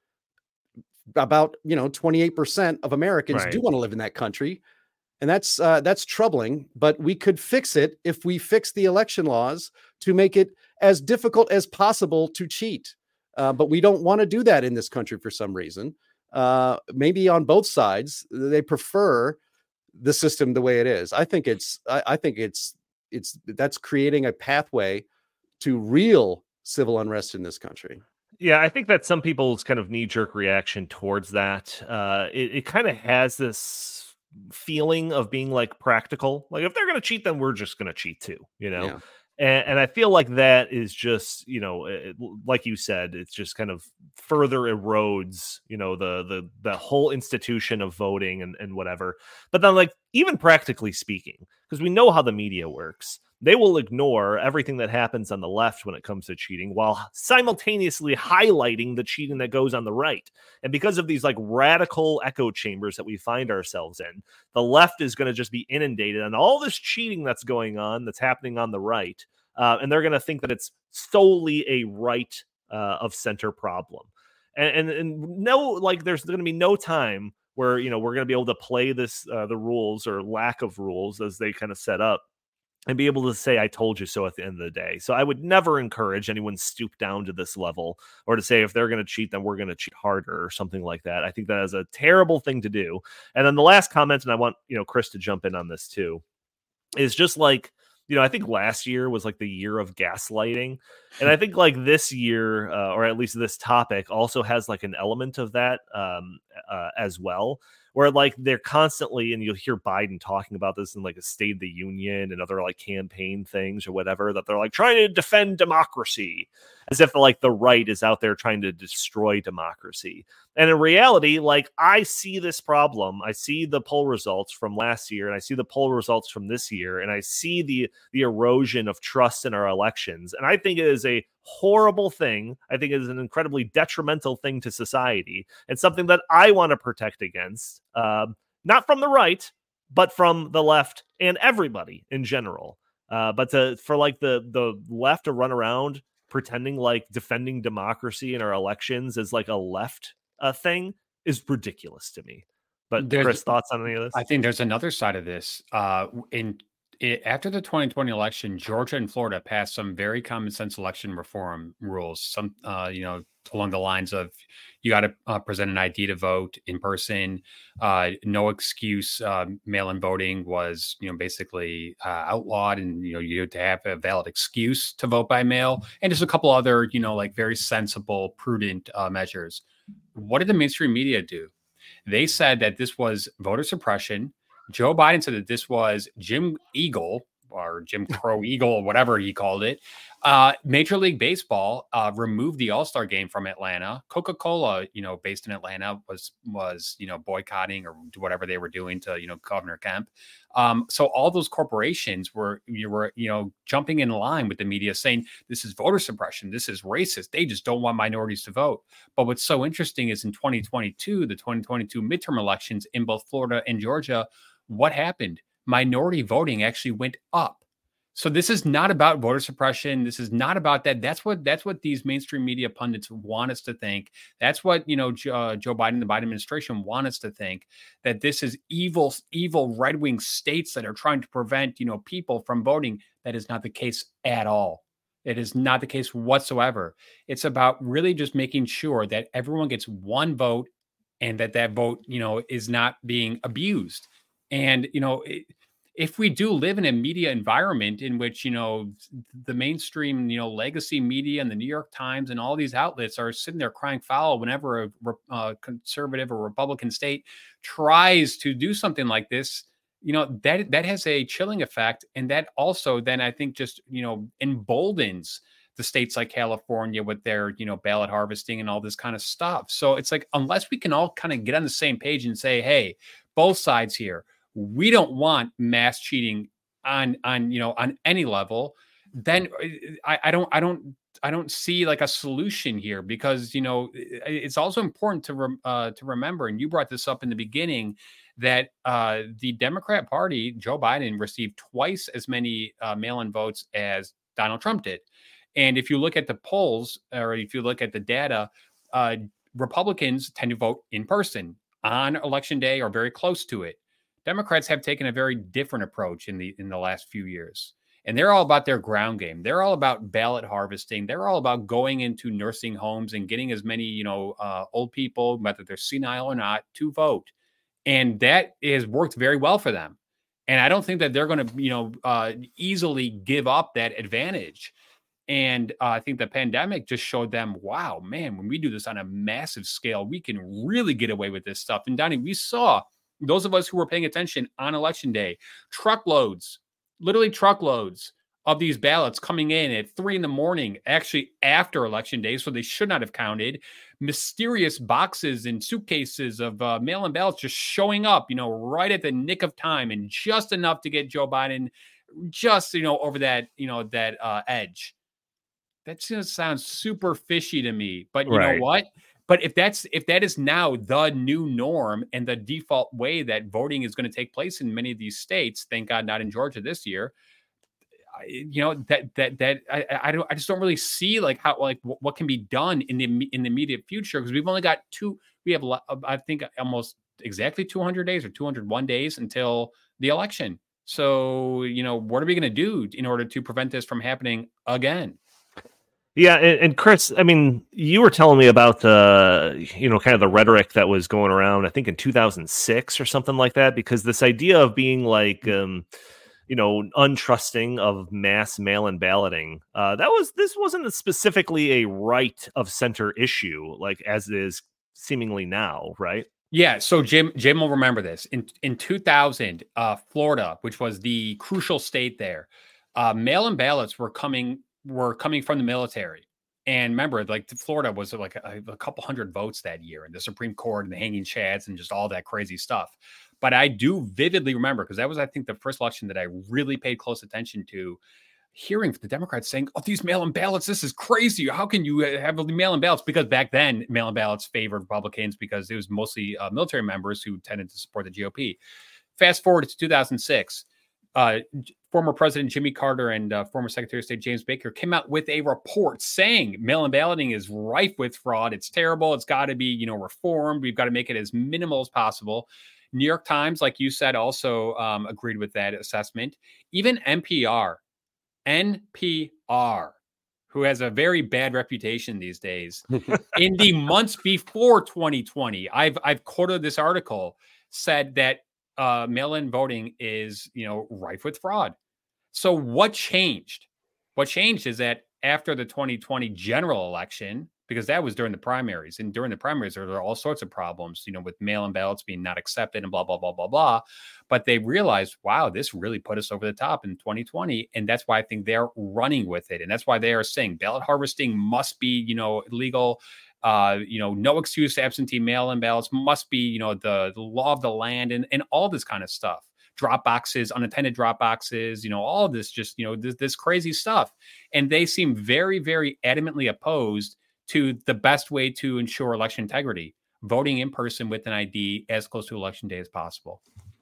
B: About, you know, twenty-eight percent of Americans
A: Right.
B: do want to live in that country. And that's, uh, that's troubling, but we could fix it if we fix the election laws to make it as difficult as possible to cheat. Uh, but we don't want to do that in this country for some reason. Uh, maybe on both sides, they prefer the system the way it is. I think it's, I, I think it's, it's, that's creating a pathway to real civil unrest in this country.
A: Yeah, I think that some people's kind of knee-jerk reaction towards that, uh, it, it kind of has this feeling of being like practical. Like if they're going to cheat, then we're just going to cheat too, you know?
B: Yeah.
A: And, and I feel like that is just, you know, it, like you said, it's just kind of further erodes, you know, the the the whole institution of voting and, and whatever. But then, like, even practically speaking, because we know how the media works, they will ignore everything that happens on the left when it comes to cheating while simultaneously highlighting the cheating that goes on the right. And because of these like radical echo chambers that we find ourselves in, the left is going to just be inundated on all this cheating that's going on, that's happening on the right. Uh, and they're going to think that it's solely a right uh, of center problem. And, and, and no, like there's going to be no time where, you know, we're going to be able to play this, uh, the rules or lack of rules as they kind of set up, and be able to say, I told you so at the end of the day. So I would never encourage anyone stoop down to this level or to say, if they're going to cheat, then we're going to cheat harder or something like that. I think that is a terrible thing to do. And then the last comment, and I want, you know, Chris to jump in on this too, is just like, you know, I think last year was like the year of gaslighting. And I think like this year, uh, or at least this topic also has like an element of that um, uh, as well. Where like they're constantly, and you'll hear Biden talking about this in like a State of the Union and other like campaign things or whatever, that they're like trying to defend democracy as if like the right is out there trying to destroy democracy. And in reality, like I see this problem. I see the poll results from last year and I see the poll results from this year, and I see the the erosion of trust in our elections. And I think it is a horrible thing. I think it is an incredibly detrimental thing to society and something that I want to protect against, uh, not from the right, but from the left and everybody in general. Uh, but to, for like the, the left to run around pretending like defending democracy in our elections is like a left uh, thing is ridiculous to me. But
C: There's,
A: Chris, thoughts on any of this?
C: I think there's another side of this. Uh, in it, after the twenty twenty election, Georgia and Florida passed some very common sense election reform rules. Some, uh, you know, along the lines of you got to uh, present an I D to vote in person. Uh, no excuse. Uh, mail-in voting was, you know, basically uh, outlawed, and you know you had to have a valid excuse to vote by mail, and just a couple other, you know, like very sensible, prudent uh, measures. What did the mainstream media do? They said that this was voter suppression. Joe Biden said that this was Jim Eagle or Jim Crow Eagle, or whatever he called it, Uh, Major League Baseball uh, removed the All-Star game from Atlanta. Coca-Cola, you know, based in Atlanta, was was you know boycotting or whatever they were doing to you know Governor Kemp. Um, so all those corporations were you were you know jumping in line with the media, saying this is voter suppression, this is racist. They just don't want minorities to vote. But what's so interesting is in twenty twenty-two, the twenty twenty-two midterm elections in both Florida and Georgia, what happened? Minority voting actually went up. So this is not about voter suppression. This is not about that. That's what that's what these mainstream media pundits want us to think. That's what you know uh, Joe Biden, the Biden administration, want us to think, that this is evil, evil right wing states that are trying to prevent you know people from voting. That is not the case at all. It is not the case whatsoever. It's about really just making sure that everyone gets one vote, and that that vote you know is not being abused. And you know. It, If we do live in a media environment in which, you know, the mainstream, you know, legacy media and the New York Times and all these outlets are sitting there crying foul whenever a uh, conservative or Republican state tries to do something like this, you know, that that has a chilling effect. And that also then I think just, you know, emboldens the states like California with their, you know, ballot harvesting and all this kind of stuff. So it's like, unless we can all kind of get on the same page and say, hey, both sides here, we don't want mass cheating on, on, you know, on any level, then I, I don't, I don't, I don't see like a solution here, because, you know, it's also important to, rem, uh, to remember, and you brought this up in the beginning, that uh, the Democrat Party, Joe Biden, received twice as many uh, mail-in votes as Donald Trump did. And if you look at the polls, or if you look at the data, uh, Republicans tend to vote in person on election day or very close to it. Democrats have taken a very different approach in the in the last few years. And they're all about their ground game. They're all about ballot harvesting. They're all about going into nursing homes and getting as many, you know, uh, old people, whether they're senile or not, to vote. And that has worked very well for them. And I don't think that they're going to, you know, uh, easily give up that advantage. And uh, I think the pandemic just showed them, wow, man, when we do this on a massive scale, we can really get away with this stuff. And Donnie, we saw, those of us who were paying attention on election day, truckloads, literally truckloads of these ballots coming in at three in the morning, actually after election day. So they should not have counted. Mysterious boxes and suitcases of uh, mail-in ballots just showing up, you know, right at the nick of time, and just enough to get Joe Biden just, you know, over that, you know, that uh, edge. That just sounds super fishy to me, but you
A: Right.
C: know what? But if that's if that is now the new norm and the default way that voting is going to take place in many of these states, thank God not in Georgia this year, I, you know, that that that I, I don't I just don't really see like how like w- what can be done in the in the immediate future, because we've only got two we have I think almost exactly two hundred days or two hundred one days until the election. So, you know, what are we going to do in order to prevent this from happening again?
A: Yeah, and, and Chris, I mean, you were telling me about the, you know, kind of the rhetoric that was going around, I think in two thousand six or something like that, because this idea of being like, um, you know, untrusting of mass mail-in balloting, uh, that was, this wasn't specifically a right of center issue, like as it is seemingly now, right?
C: Yeah, so Jim Jim will remember this. In in two thousand, uh, Florida, which was the crucial state there, uh, mail-in ballots were coming were coming from the military. And remember, like Florida was like a, a couple hundred votes that year, and the Supreme Court and the hanging chads and just all that crazy stuff. But I do vividly remember, because that was, I think, the first election that I really paid close attention to, hearing the Democrats saying, oh, these mail-in ballots, this is crazy. How can you have mail-in ballots? Because back then, mail-in ballots favored Republicans because it was mostly uh, military members who tended to support the G O P. Fast forward to two thousand six, uh, former President Jimmy Carter and uh, former Secretary of State James Baker came out with a report saying mail-in balloting is rife with fraud. It's terrible. It's got to be, you know, reformed. We've got to make it as minimal as possible. New York Times, like you said, also um, agreed with that assessment. Even N P R, N P R, who has a very bad reputation these days, in the months before twenty twenty, I've I've quoted this article, said that uh, mail-in voting is, you know, rife with fraud. So what changed? What changed is that after the twenty twenty general election, because that was during the primaries. And during the primaries, there were all sorts of problems, you know, with mail-in ballots being not accepted and blah, blah, blah, blah, blah. But they realized, wow, this really put us over the top in twenty twenty. And that's why I think they're running with it. And that's why they are saying ballot harvesting must be, you know, legal. Uh, you know, no excuse to absentee mail-in ballots must be, you know, the, the law of the land and, and all this kind of stuff. Drop boxes, unattended drop boxes, you know, all of this, just, you know, this, this crazy stuff. And they seem very, very adamantly opposed to the best way to ensure election integrity, voting in person with an I D as close to election day as possible.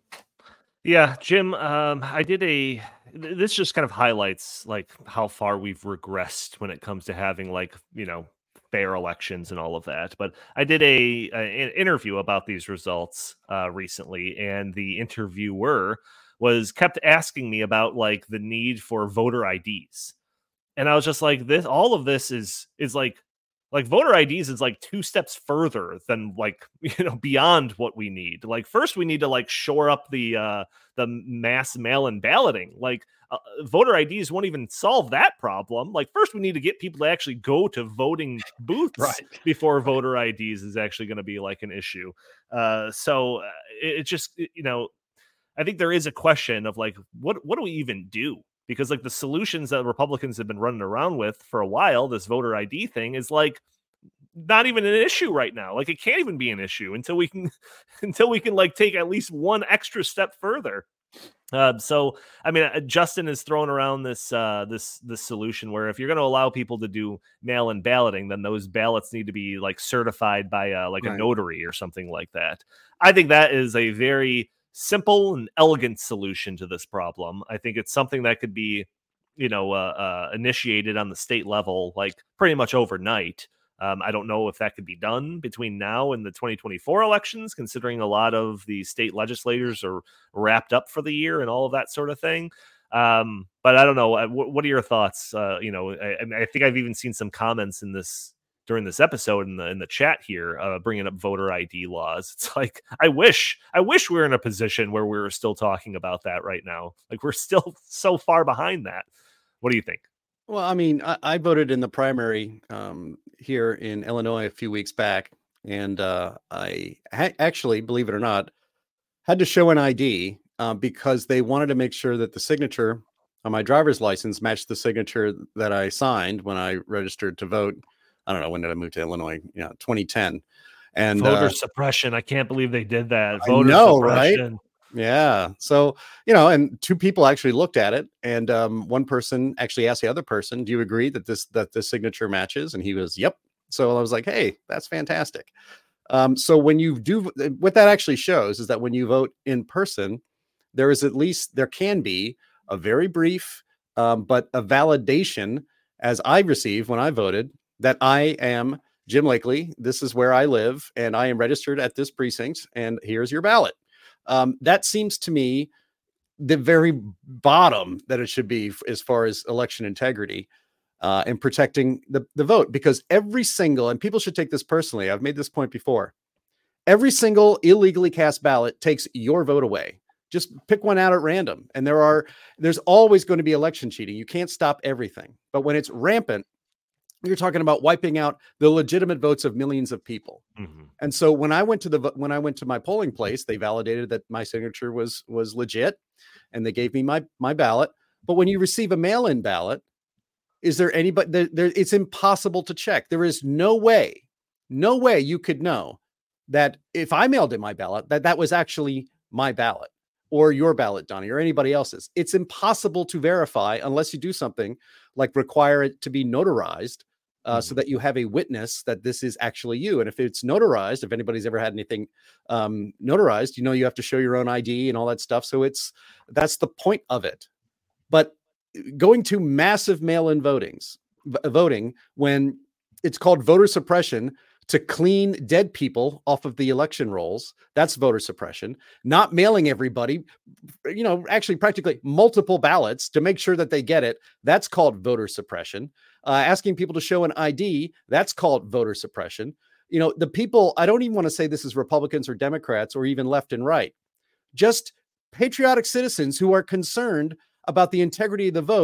A: Yeah, Jim, um, I did a, this just kind of highlights like how far we've regressed when it comes to having like, you know, fair elections and all of that. But I did a, a an interview about these results uh, recently, and the interviewer was kept asking me about like the need for voter I Ds. And I was just like, this, all of this is, is like, like voter I Ds is like two steps further than like, you know, beyond what we need. Like first we need to like shore up the, uh, the mass mail-in balloting. Like uh, voter I Ds won't even solve that problem. Like first we need to get people to actually go to voting booths
C: Right.
A: before voter I Ds is actually going to be like an issue. Uh, so uh, it, it just, you know, I think there is a question of like, what, what do we even do? Because like the solutions that Republicans have been running around with for a while, this voter I D thing is like not even an issue right now. Like it can't even be an issue until we can, until we can like take at least one extra step further. Uh, so, I mean, uh, Justin has thrown around this, uh, this, this solution where if you're going to allow people to do mail-in balloting, then those ballots need to be like certified by uh, like right. a notary or something like that. I think that is a very simple and elegant solution to this problem. I think it's something that could be, you know, uh, uh, initiated on the state level, like pretty much overnight. Um, I don't know if that could be done between now and the twenty twenty-four elections, considering a lot of the state legislators are wrapped up for the year and all of that sort of thing. Um, but I don't know. What, what are your thoughts? Uh, you know, I, I think I've even seen some comments in this during this episode in the in the chat here, uh, bringing up voter I D laws. It's like, I wish, I wish we were in a position where we were still talking about that right now. Like we're still so far behind that. What do you think?
B: Well, I mean, I, I voted in the primary um, here in Illinois a few weeks back, and uh, I ha- actually, believe it or not, had to show an I D uh, because they wanted to make sure that the signature on my driver's license matched the signature that I signed when I registered to vote. I don't know, when did I move to Illinois? Yeah, twenty ten. And
A: voter
B: uh,
A: suppression. I can't believe they did that.
B: I
A: Voter
B: know,
A: suppression.
B: right? Yeah. So, you know, and two people actually looked at it, and um, one person actually asked the other person, do you agree that this, that this signature matches? And he was, yep. So I was like, hey, that's fantastic. Um, so when you do, what that actually shows is that when you vote in person, there is at least, there can be a very brief, um, but a validation, as I received when I voted, that I am Jim Lakely. This is where I live, and I am registered at this precinct, and here's your ballot. Um, that seems to me the very bottom that it should be as far as election integrity uh, and protecting the, the vote, because every single, and people should take this personally, I've made this point before, every single illegally cast ballot takes your vote away. Just pick one out at random. And there are, there's always going to be election cheating. You can't stop everything. But when it's rampant, you're talking about wiping out the legitimate votes of millions of people. Mm-hmm. And so when I went to the, when I went to my polling place, they validated that my signature was, was legit, and they gave me my, my ballot. But when you receive a mail-in ballot, is there anybody there, there? It's impossible to check. There is no way, no way you could know that if I mailed in my ballot, that that was actually my ballot or your ballot, Donnie, or anybody else's. It's impossible to verify unless you do something like require it to be notarized. Uh, so that you have a witness that this is actually you. And if it's notarized, if anybody's ever had anything um, notarized, you know, you have to show your own I D and all that stuff. So it's, that's the point of it. But going to massive mail-in votings, v- voting when it's called voter suppression to clean dead people off of the election rolls, that's voter suppression. Not mailing everybody, you know, actually practically multiple ballots to make sure that they get it, that's called voter suppression. Uh, asking people to show an I D, that's called voter suppression. You know, the people, I don't even want to say this is Republicans or Democrats or even left and right, just patriotic citizens who are concerned about the integrity of the vote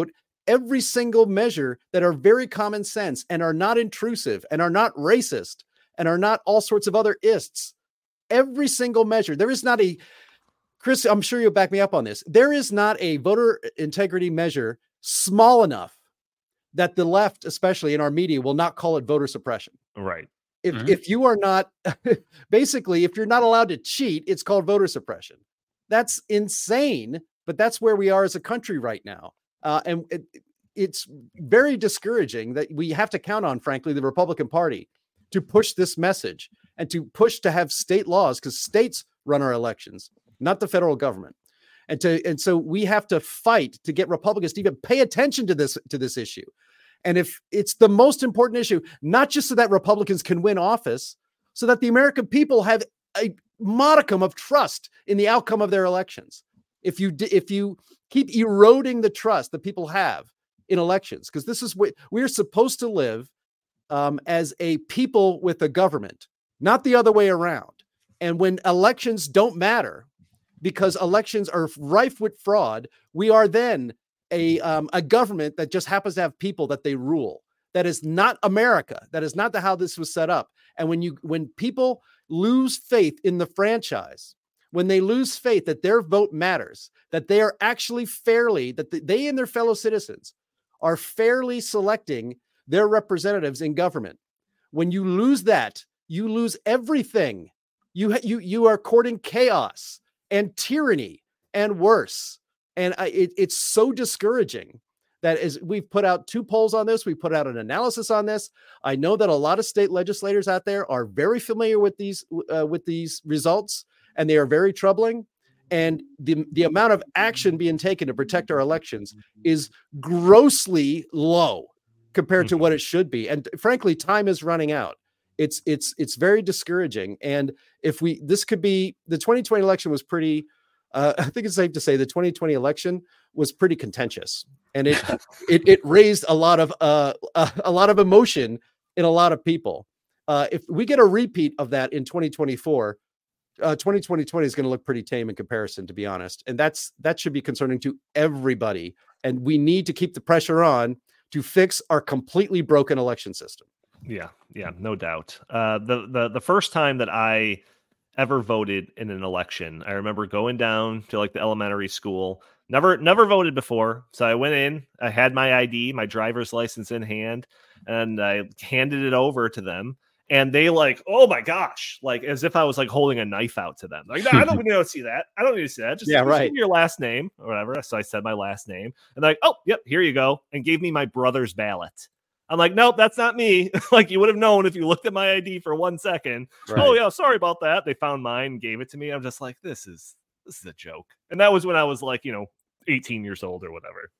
B: every single measure that are very common sense and are not intrusive and are not racist and are not all sorts of other ists. Every single measure. There is not a, Chris, I'm sure you'll back me up on this. There is not a voter integrity measure small enough that the left, especially in our media, will not call it voter suppression.
A: Right.
B: If,
C: Mhm.
B: if you are not, basically, if you're not allowed to cheat, it's called voter suppression. That's insane, but that's where we are as a country right now. Uh, and it, it's very discouraging that we have to count on, frankly, the Republican Party to push this message and to push to have state laws, because states run our elections, not the federal government. And to and so we have to fight to get Republicans to even pay attention to this to this issue. And if it's the most important issue, not just so that Republicans can win office, so that the American people have a modicum of trust in the outcome of their elections. If you if you keep eroding the trust that people have in elections, because this is what we're supposed to live um, as a people with a government, not the other way around. And when elections don't matter, because elections are rife with fraud, we are then a um, a government that just happens to have people that they rule. That is not America. That is not the, how this was set up. And when you when people lose faith in the franchise, when they lose faith that their vote matters, that they are actually fairly, that they and their fellow citizens are fairly selecting their representatives in government, when you lose that, you lose everything. You you you are courting chaos and tyranny and worse. And I, it, it's so discouraging that as we've put out two polls on this, we put out an analysis on this. I know that a lot of state legislators out there are very familiar with these uh, with these results, and they are very troubling. And the, the amount of action being taken to protect our elections is grossly low compared to what it should be. And frankly, time is running out. It's it's it's very discouraging. And if we this could be the twenty twenty election was pretty. Uh, I think it's safe to say the twenty twenty election was pretty contentious, and it it, it raised a lot of uh, a, a lot of emotion in a lot of people. Uh, if we get a repeat of that in twenty twenty-four, uh, twenty twenty is going to look pretty tame in comparison, to be honest. And that's that should be concerning to everybody. And we need to keep the pressure on to fix our completely broken election system.
A: Yeah, yeah, no doubt. Uh, the the the first time that I ever voted in an election, I remember going down to like the elementary school. Never never voted before, so I went in. I had my I D, my driver's license in hand, and I handed it over to them. And they like, oh my gosh, like as if I was like holding a knife out to them. Like, no, I don't need to see that. I don't need to see that. Just,
B: yeah,
A: just
B: right.
A: give me your last name or whatever. So I said my last name, and they're like, oh, yep, here you go, and gave me my brother's ballot. I'm like, nope, that's not me. Like you would have known if you looked at my I D for one second. Right. Oh yeah, sorry about that. They found mine, and gave it to me. I'm just like, this is this is a joke. And that was when I was like, you know, eighteen years old or whatever.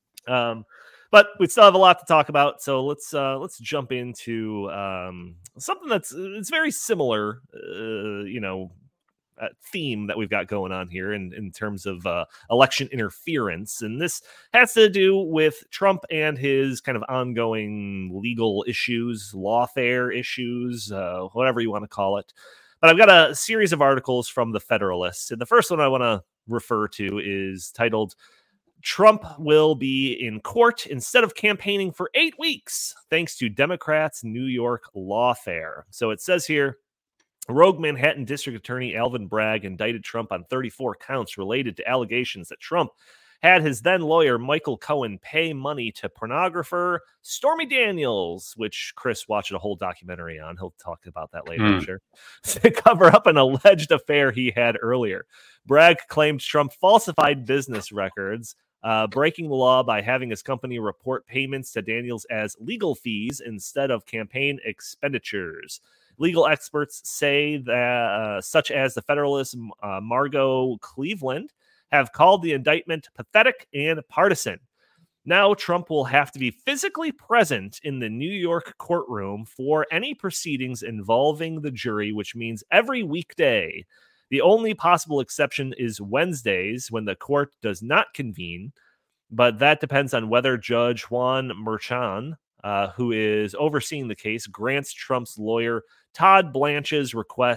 A: Um, but we still have a lot to talk about, so let's uh, let's jump into um, something that's it's very similar, uh, you know, uh, theme that we've got going on here in in terms of uh, election interference, and this has to do with Trump and his kind of ongoing legal issues, lawfare issues, uh, whatever you want to call it. But I've got a series of articles from the Federalist, and the first one I want to refer to is titled "Trump Will Be in Court Instead of Campaigning for Eight Weeks, Thanks to Democrats' New York Lawfare." So it says here, rogue Manhattan District Attorney Alvin Bragg indicted Trump on thirty-four counts related to allegations that Trump had his then lawyer Michael Cohen pay money to pornographer Stormy Daniels, which Chris watched a whole documentary on. He'll talk about that later, mm. I'm sure, to cover up an alleged affair he had earlier. Bragg claimed Trump falsified business records, uh, breaking the law by having his company report payments to Daniels as legal fees instead of campaign expenditures. Legal experts say that, uh, such as the Federalist uh, Margot Cleveland, have called the indictment pathetic and partisan. Now Trump will have to be physically present in the New York courtroom for any proceedings involving the jury, which means every weekday. The only possible exception is Wednesdays, when the court does not convene, but that depends on whether Judge Juan Merchan, uh, who is overseeing the case, grants Trump's lawyer Todd Blanche's request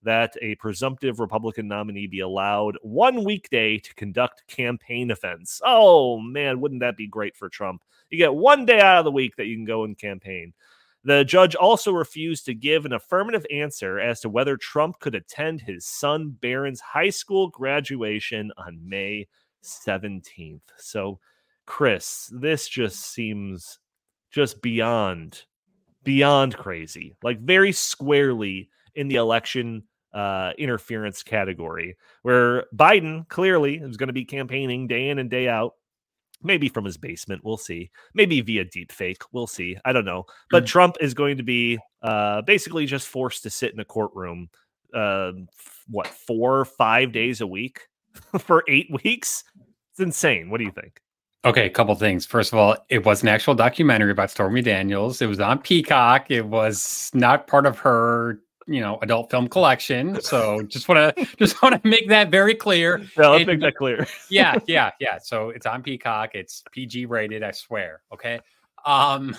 A: that a presumptive Republican nominee be allowed one weekday to conduct campaign events. Oh, man, wouldn't that be great for Trump? You get one day out of the week that you can go and campaign. The judge also refused to give an affirmative answer as to whether Trump could attend his son Barron's high school graduation on May seventeenth. So, Chris, this just seems just beyond, beyond crazy, like very squarely in the election uh, interference category, where Biden clearly is going to be campaigning day in and day out. Maybe from his basement, we'll see. Maybe via deep fake, we'll see. I don't know. But mm-hmm. Trump is going to be uh, basically just forced to sit in a courtroom, uh, f- what, four, five days a week for eight weeks? It's insane. What do you think?
C: Okay, a couple things. First of all, it was an actual documentary about Stormy Daniels. It was on Peacock. It was not part of her, you know, adult film collection. So just want to just want to make that very clear.
A: Yeah, let's
C: it,
A: make that clear.
C: yeah, yeah, yeah. So it's on Peacock. It's P G rated, I swear. Okay. Um.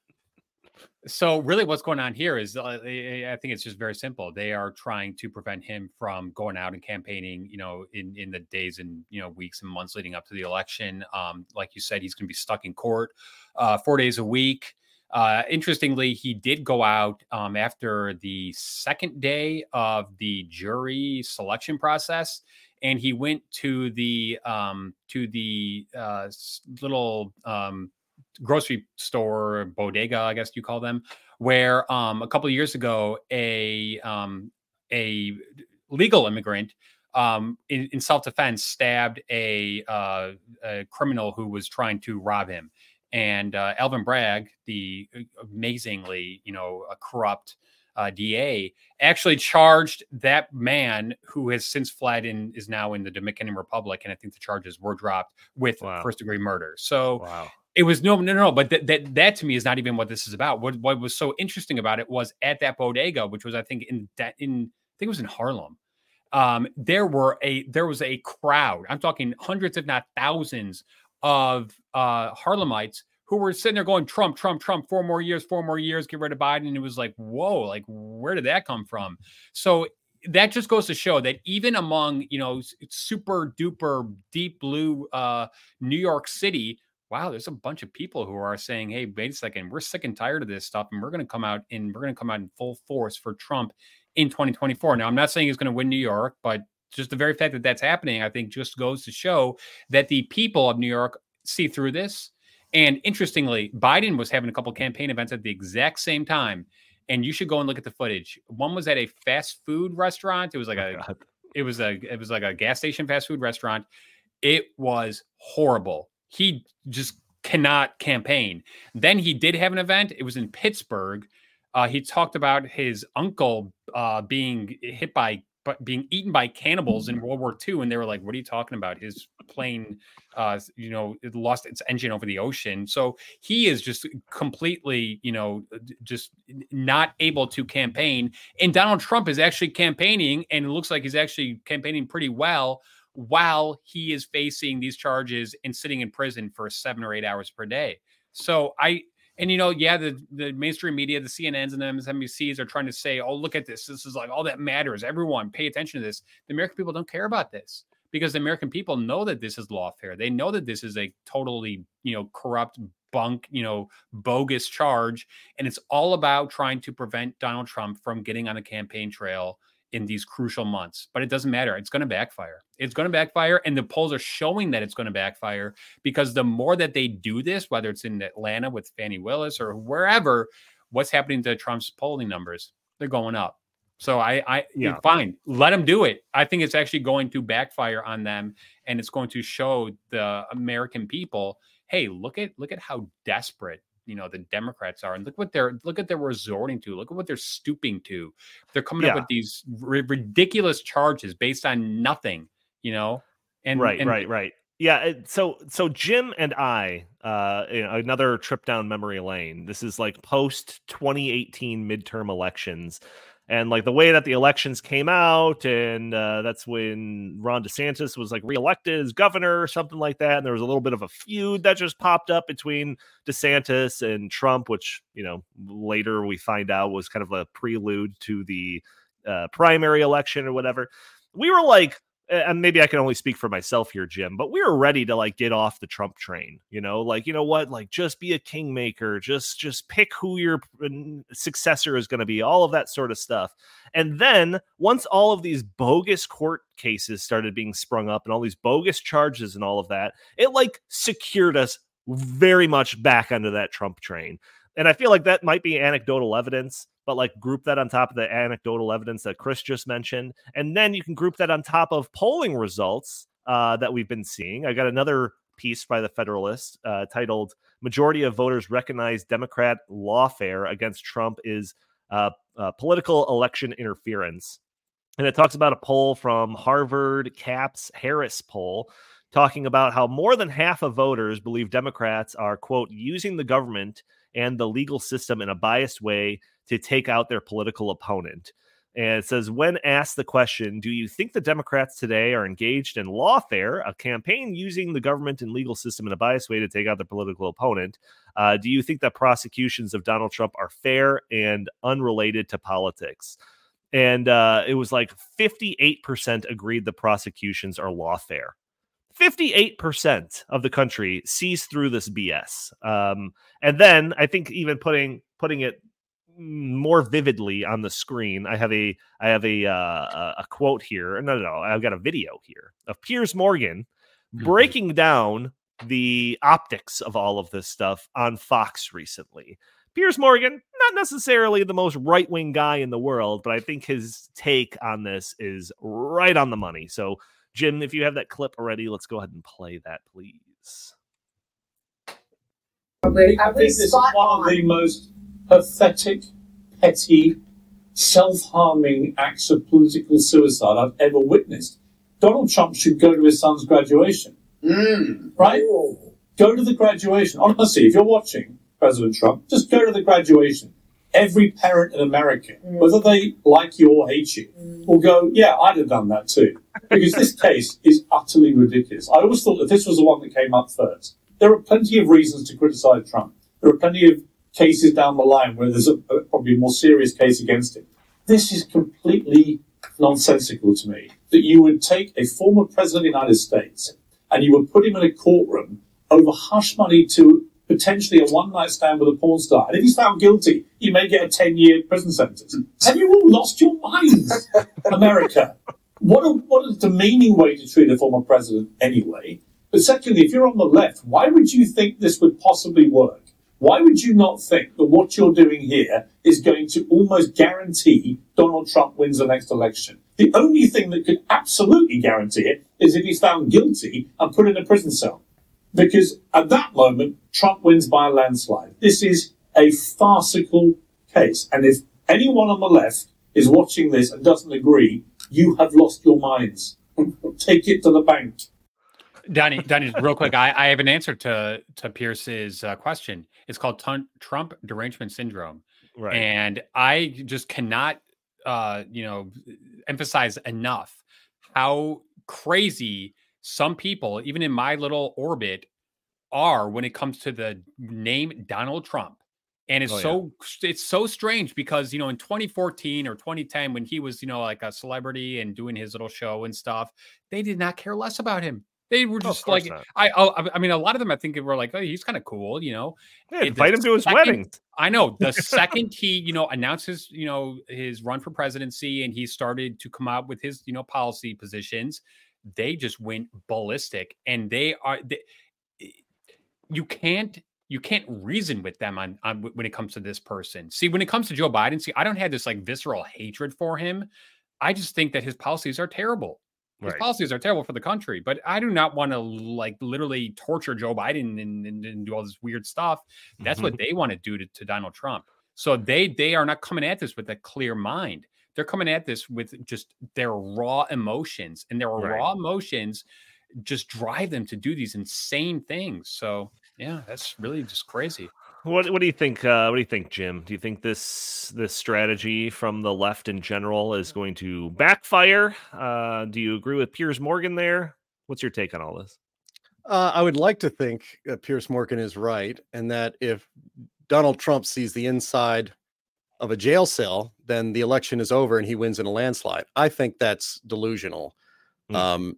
C: So really, what's going on here is, uh, I think it's just very simple. They are trying to prevent him from going out and campaigning, you know, in, in the days and, you know, weeks and months leading up to the election. Um, like you said, he's going to be stuck in court uh, four days a week. Uh, interestingly, he did go out um, after the second day of the jury selection process, and he went to the um, to the uh, little um, grocery store, bodega, I guess you call them, where um, a couple of years ago, a um, a legal immigrant um, in, in self-defense stabbed a, uh, a criminal who was trying to rob him. And uh, Alvin Bragg, the amazingly, you know, a corrupt uh, D A, actually charged that man, who has since fled and is now in the Dominican Republic, and I think the charges were dropped, with wow. first degree murder. So wow. it was no, no, no. But that that that to me is not even what this is about. What what was so interesting about it was at that bodega, which was I think in that in I think it was in Harlem. Um, there were a there was a crowd. I'm talking hundreds, if not thousands, of uh, Harlemites who were sitting there going, Trump, Trump, Trump, four more years, four more years, get rid of Biden. And it was like, whoa, like, where did that come from? So that just goes to show that even among, you know, super duper deep blue uh, New York City, wow, there's a bunch of people who are saying, hey, wait a second, we're sick and tired of this stuff. And we're going to come out and we're going to come out in full force for Trump in twenty twenty-four. Now, I'm not saying he's going to win New York, but just the very fact that that's happening, I think, just goes to show that the people of New York see through this. And interestingly, Biden was having a couple campaign events at the exact same time. And you should go and look at the footage. One was at a fast food restaurant. It was like a, oh it was a, it was like a gas station fast food restaurant. It was horrible. He just cannot campaign. Then he did have an event. It was in Pittsburgh. Uh, he talked about his uncle uh, being hit by but being eaten by cannibals in World War Two. And they were like, what are you talking about? His plane, uh, you know, it lost its engine over the ocean. So he is just completely, you know, just not able to campaign. And Donald Trump is actually campaigning, and it looks like he's actually campaigning pretty well while he is facing these charges and sitting in prison for seven or eight hours per day. So I, And, you know, yeah, the, the mainstream media, the C N Ns and the M S N B Cs are trying to say, oh, look at this. This is like all that matters. Everyone pay attention to this. The American people don't care about this because the American people know that this is lawfare. They know that this is a totally, you know, corrupt, bunk, you know, bogus charge. And it's all about trying to prevent Donald Trump from getting on the campaign trail in these crucial months. But it doesn't matter. It's going to backfire. It's going to backfire. And the polls are showing that it's going to backfire because the more that they do this, whether it's in Atlanta with Fannie Willis or wherever, what's happening to Trump's polling numbers? They're going up. So I, I yeah. fine. Let them do it. I think it's actually going to backfire on them. And it's going to show the American people, hey, look at, look at how desperate, you know, the Democrats are, and look what they're look at they're resorting to. Look at what they're stooping to. They're coming yeah. up with these r- ridiculous charges based on nothing, you know. And
A: right,
C: and,
A: right, right. Yeah. So, so Jim and I, uh, you know, another trip down memory lane. This is like post twenty eighteen midterm elections. And like the way that the elections came out, and uh, that's when Ron DeSantis was like reelected as governor or something like that. And there was a little bit of a feud that just popped up between DeSantis and Trump, which, you know, later we find out was kind of a prelude to the uh, primary election or whatever, we were like, and maybe I can only speak for myself here, Jim, but we were ready to like get off the Trump train, you know, like, you know what, like just be a kingmaker, just, just pick who your successor is going to be, all of that sort of stuff. And then once all of these bogus court cases started being sprung up and all these bogus charges and all of that, it like secured us very much back onto that Trump train. And I feel like that might be anecdotal evidence, but like group that on top of the anecdotal evidence that Chris just mentioned. And then you can group that on top of polling results uh, that we've been seeing. I got another piece by the Federalist uh, titled "Majority of Voters Recognize Democrat Lawfare Against Trump is uh, uh, Political Election Interference." And it talks about a poll from Harvard Capps Harris poll talking about how more than half of voters believe Democrats are, quote, using the government and the legal system in a biased way to take out their political opponent. And it says, when asked the question, do you think the Democrats today are engaged in lawfare, a campaign using the government and legal system in a biased way to take out their political opponent? Uh, do you think that prosecutions of Donald Trump are fair and unrelated to politics? And uh, it was like fifty-eight percent agreed the prosecutions are lawfare. fifty-eight percent of the country sees through this B S. Um, and then I think even putting putting it more vividly on the screen, I have a I have a uh, a quote here. No, no, no, I've got a video here of Piers Morgan breaking mm-hmm. down the optics of all of this stuff on Fox recently. Piers Morgan, not necessarily the most right-wing guy in the world, but I think his take on this is right on the money. So, Jim, if you have that clip already, let's go ahead and play that, please.
D: I think this is one of the most pathetic, petty, self-harming acts of political suicide I've ever witnessed. Donald Trump should go to his son's graduation. Mm. Right? Ooh. Go to the graduation. Honestly, if you're watching President Trump, just go to the graduation. Every parent in America, mm. whether they like you or hate you, mm. will go, yeah, I'd have done that too. Because this case is utterly ridiculous. I always thought that this was the one that came up first. There are plenty of reasons to criticize Trump. There are plenty of cases down the line where there's a, a, probably a more serious case against him. This is completely nonsensical to me, that you would take a former president of the United States and you would put him in a courtroom over hush money to potentially a one-night stand with a porn star. And if he's found guilty, he may get a ten-year prison sentence. Have you all lost your minds, America? What a, what a demeaning way to treat a former president anyway. But secondly, if you're on the left, why would you think this would possibly work? Why would you not think that what you're doing here is going to almost guarantee Donald Trump wins the next election? The only thing that could absolutely guarantee it is if he's found guilty and put in a prison cell. Because at that moment, Trump wins by a landslide. This is a farcical case. And if anyone on the left is watching this and doesn't agree, you have lost your minds. Take it to the bank.
C: Donnie, Donnie, real quick, I, I have an answer to to Pierce's uh, question. It's called t- Trump derangement syndrome,
A: right? And
C: I just cannot, uh, you know, emphasize enough how crazy some people, even in my little orbit, are when it comes to the name Donald Trump. And it's oh, so yeah. it's so strange because, you know, in twenty fourteen or twenty ten, when he was, you know, like a celebrity and doing his little show and stuff, they did not care less about him. They were just oh, like, I, I I mean, a lot of them, I think, were like, oh, he's kind of cool, you know.
A: Yeah, invite him to his wedding.
C: I know. The second he, you know, announces, you know, his run for presidency and he started to come out with his, you know, policy positions, they just went ballistic. And they are, they, you can't, you can't reason with them on, on when it comes to this person. See, when it comes to Joe Biden, see, I don't have this like visceral hatred for him. I just think that his policies are terrible. His right. policies are terrible for the country, but I do not want to like literally torture Joe Biden and, and, and do all this weird stuff. That's mm-hmm. what they want to do to, to Donald Trump. So they they are not coming at this with a clear mind. They're coming at this with just their raw emotions, and their right. raw emotions just drive them to do these insane things. So yeah, that's really just crazy.
A: What what do you think? Uh, what do you think, Jim? Do you think this this strategy from the left in general is going to backfire? Uh, do you agree with Piers Morgan there? What's your take on all this?
B: Uh, I would like to think that Piers Morgan is right, and that if Donald Trump sees the inside of a jail cell, then the election is over and he wins in a landslide. I think that's delusional. Mm. Um,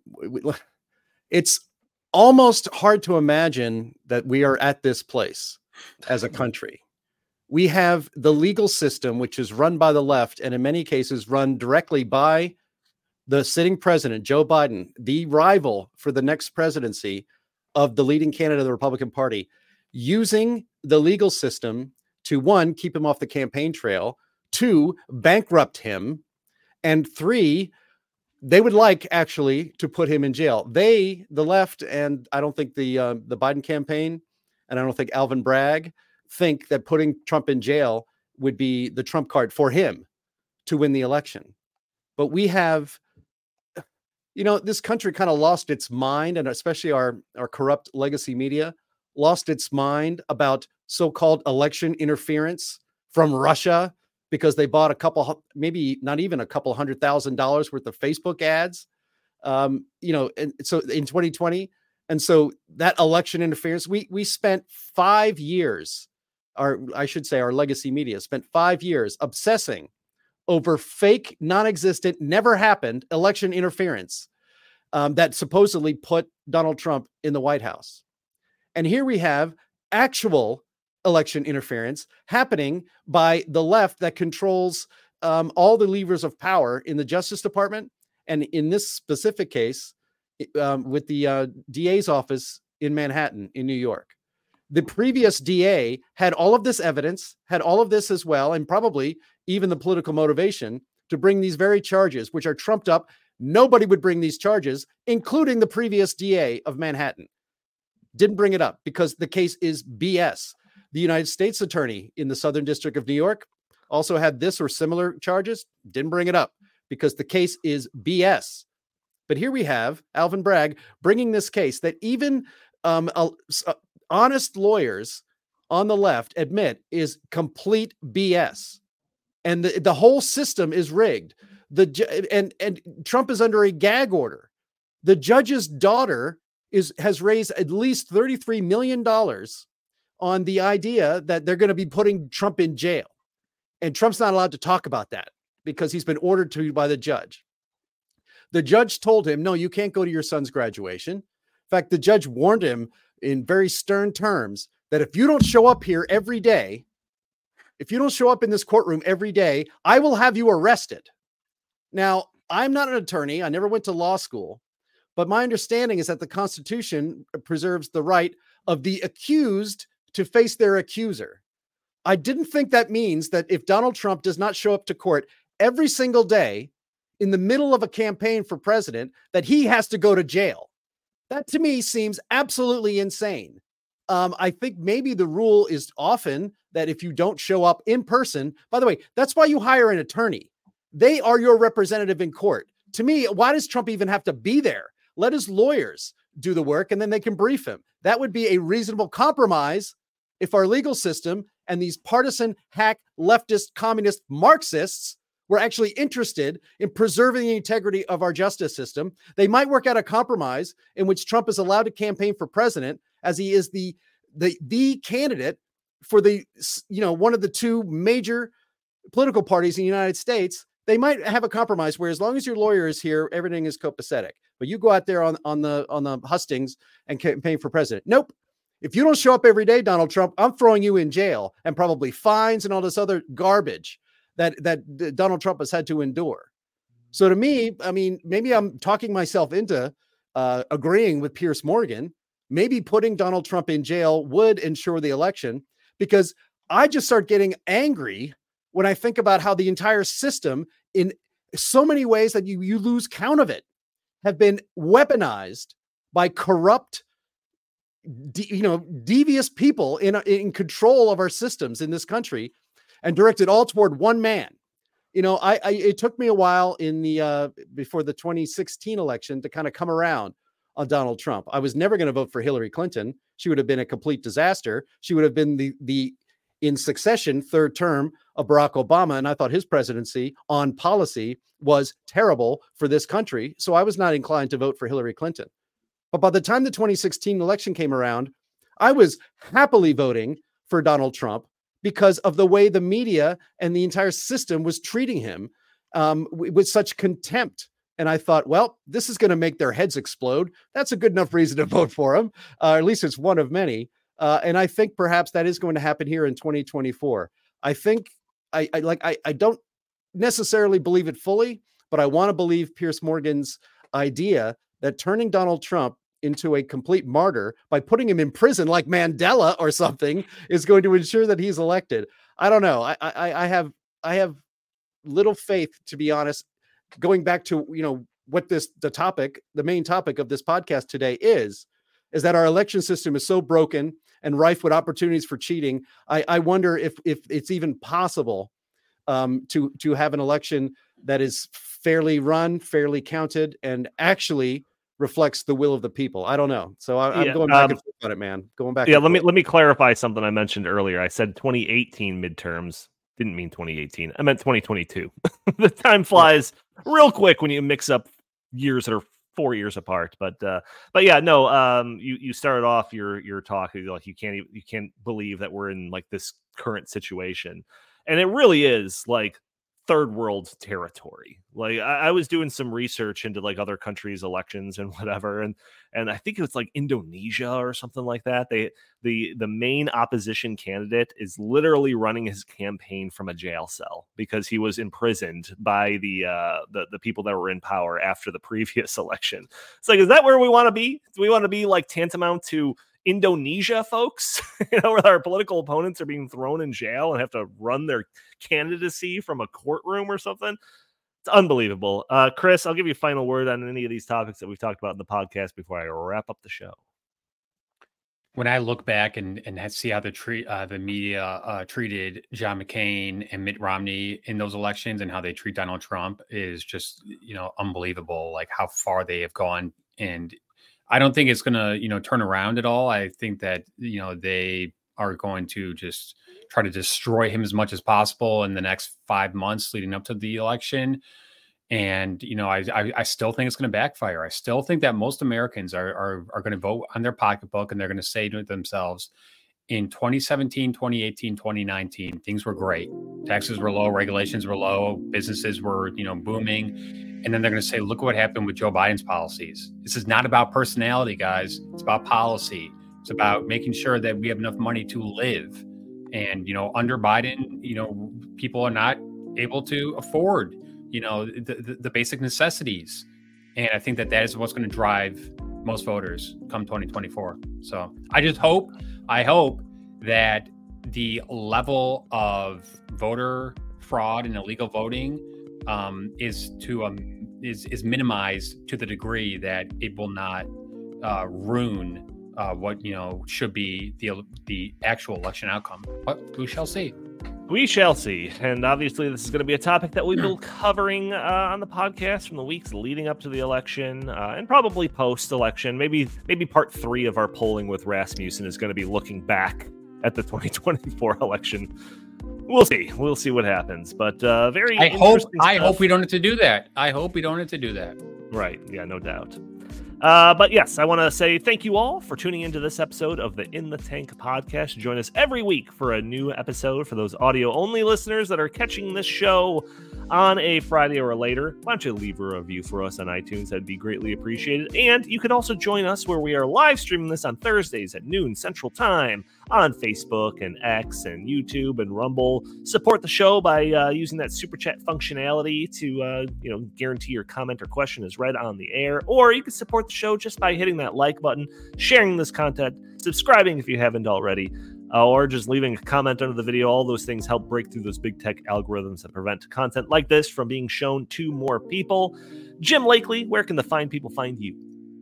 B: it's almost hard to imagine that we are at this place as a country. We have the legal system, which is run by the left and in many cases run directly by the sitting president, Joe Biden, the rival for the next presidency of the leading candidate of the Republican Party, using the legal system to, one, keep him off the campaign trail, two, bankrupt him, and three, they would like actually to put him in jail. They, the left, and I don't think the uh, the Biden campaign, and I don't think Alvin Bragg think that putting Trump in jail would be the trump card for him to win the election. But we have, you know, this country kind of lost its mind, and especially our, our corrupt legacy media lost its mind about so-called election interference from Russia because they bought a couple, maybe not even a couple hundred thousand dollars worth of Facebook ads, um, you know, and so in twenty twenty. And so that election interference, we we spent five years, or I should say our legacy media spent five years obsessing over fake, non-existent, never happened election interference um, that supposedly put Donald Trump in the White House. And here we have actual election interference happening by the left that controls um, all the levers of power in the Justice Department. And in this specific case, um, with the uh, D A's office in Manhattan, in New York. The previous D A had all of this evidence, had all of this as well, and probably even the political motivation to bring these very charges, which are trumped up. Nobody would bring these charges, including the previous D A of Manhattan. Didn't bring it up because the case is B S. The United States attorney in the Southern District of New York also had this or similar charges. Didn't bring it up because the case is B S. But here we have Alvin Bragg bringing this case that even um, uh, uh, honest lawyers on the left admit is complete B S. And the, the whole system is rigged. The and and Trump is under a gag order. The judge's daughter is has raised at least thirty-three million dollars on the idea that they're going to be putting Trump in jail. And Trump's not allowed to talk about that because he's been ordered to by the judge. The judge told him, no, you can't go to your son's graduation. In fact, the judge warned him in very stern terms that if you don't show up here every day, if you don't show up in this courtroom every day, I will have you arrested. Now, I'm not an attorney. I never went to law school, but my understanding is that the Constitution preserves the right of the accused to face their accuser. I didn't think that means that if Donald Trump does not show up to court every single day in the middle of a campaign for president, that he has to go to jail. That to me seems absolutely insane. Um, I think maybe the rule is often that if you don't show up in person, by the way, that's why you hire an attorney. They are your representative in court. To me, why does Trump even have to be there? Let his lawyers do the work and then they can brief him. That would be a reasonable compromise if our legal system and these partisan, hack, leftist, communist Marxists were actually interested in preserving the integrity of our justice system. They might work out a compromise in which Trump is allowed to campaign for president as he is the, the, the candidate for the, you know, one of the two major political parties in the United States. They might have a compromise where as long as your lawyer is here, everything is copacetic. But you go out there on, on the on the hustings and campaign for president. Nope. If you don't show up every day, Donald Trump, I'm throwing you in jail and probably fines and all this other garbage that, that Donald Trump has had to endure. So to me, I mean, maybe I'm talking myself into uh, agreeing with Piers Morgan. Maybe putting Donald Trump in jail would ensure the election, because I just start getting angry when I think about how the entire system, in so many ways that you, you lose count of it, have been weaponized by corrupt, de, you know, devious people in, in control of our systems in this country and directed all toward one man. You know, I, I it took me a while in the uh, before the twenty sixteen election to kind of come around on Donald Trump. I was never going to vote for Hillary Clinton. She would have been a complete disaster. She would have been the the in succession third term of Barack Obama. And I thought his presidency on policy was terrible for this country. So I was not inclined to vote for Hillary Clinton. But by the time the twenty sixteen election came around, I was happily voting for Donald Trump because of the way the media and the entire system was treating him um, w- with such contempt. And I thought, well, this is going to make their heads explode. That's a good enough reason to vote for him. Uh, at least it's one of many. Uh, and I think perhaps that is going to happen here in twenty twenty-four. I think I, I like, I, I don't necessarily believe it fully, but I want to believe Piers Morgan's idea that turning Donald Trump into a complete martyr by putting him in prison like Mandela or something is going to ensure that he's elected. I don't know. I, I, I have, I have little faith, to be honest, going back to, you know, what this, the topic, the main topic of this podcast today is, is that our election system is so broken and rife with opportunities for cheating. I, I wonder if, if it's even possible um, to, to have an election that is fairly run, fairly counted, and actually reflects the will of the people. I don't know. So I,
A: yeah,
B: I'm going back
A: um,
B: and forth on it, man. Going back.
A: Yeah,
B: and
A: let me
B: forth.
A: let me clarify something I mentioned earlier. I said twenty eighteen midterms. Didn't mean twenty eighteen. I meant twenty twenty-two. The time flies yeah. real quick when you mix up years that are four years apart. But uh, but yeah, no. Um, you you started off your your talk like you can't you can't believe that we're in like this current situation, and it really is like third world territory. Like I, I was doing some research into like other countries' elections and whatever, and and I think it was like Indonesia or something like that. They the the main opposition candidate is literally running his campaign from a jail cell because he was imprisoned by the uh the, the people that were in power after the previous election. It's like, is that where we want to be? Do we want to be like tantamount to Indonesia, folks? You know, where our political opponents are being thrown in jail and have to run their candidacy from a courtroom or something? It's unbelievable. Uh, Chris, I'll give you a final word on any of these topics that we've talked about in the podcast before I wrap up the show.
C: When I look back and, and see how the treat uh, the media uh, treated John McCain and Mitt Romney in those elections and how they treat Donald Trump is just, you know, unbelievable. Like how far they have gone. And I don't think it's going to, you know, turn around at all. I think that, you know, they are going to just try to destroy him as much as possible in the next five months leading up to the election. And, you know, I I, I still think it's going to backfire. I still think that most Americans are are, are going to vote on their pocketbook and they're going to say to themselves, in twenty seventeen, twenty eighteen, twenty nineteen, things were great. Taxes were low, regulations were low, businesses were, you know, booming. And then they're going to say, look what happened with Joe Biden's policies. This is not about personality, guys. It's about policy. It's about making sure that we have enough money to live. And, you know, under Biden, you know, people are not able to afford, you know, the, the, the basic necessities. And I think that that is what's going to drive most voters come twenty twenty-four. So I just hope, I hope that the level of voter fraud and illegal voting um, is to um, is is minimized to the degree that it will not uh, ruin uh, what you know should be the the actual election outcome. But we shall see.
A: We shall see. And obviously, this is going to be a topic that we'll be covering uh, on the podcast from the weeks leading up to the election uh, and probably post-election. Maybe maybe part three of our polling with Rasmussen is going to be looking back at the twenty twenty-four election. We'll see. We'll see what happens. But uh, very
C: I hope I
A: stuff.
C: hope we don't have to do that. I hope we don't have to do that.
A: Right. Yeah, no doubt. Uh, but yes, I want to say thank you all for tuning into this episode of the In the Tank podcast. Join us every week for a new episode for those audio-only listeners that are catching this show on a Friday or later. Why don't you leave a review for us on iTunes? That'd be greatly appreciated. And you can also join us where we are live streaming this on Thursdays at noon Central Time on Facebook and X and YouTube and Rumble. Support the show by uh, using that super chat functionality to uh, you know guarantee your comment or question is read on the air. Or you can support the show just by hitting that like button, sharing this content, subscribing if you haven't already, uh, or just leaving a comment under the video. All those things help break through those big tech algorithms that prevent content like this from being shown to more people. Jim Lakely, where can the fine people find you?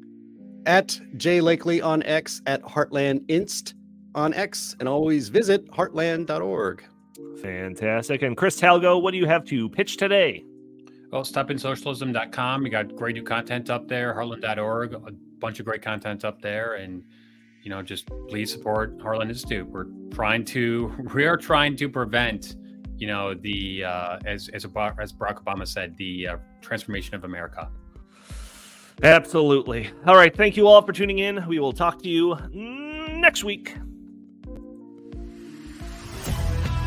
B: At J Lakely on X, at Heartland Inst on X, and always visit heartland dot org.
A: Fantastic. And Chris Talgo, what do you have to pitch today?
C: Well, stop in socialism dot com. We got great new content up there. heartland dot org, a bunch of great content up there. And, you know, just please support Heartland Institute. We're trying to, we are trying to prevent, you know, the, uh, as, as, as Barack Obama said, the uh, transformation of America.
A: Absolutely. All right. Thank you all for tuning in. We will talk to you next week.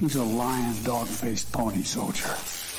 E: He's a lion, dog-faced pony soldier.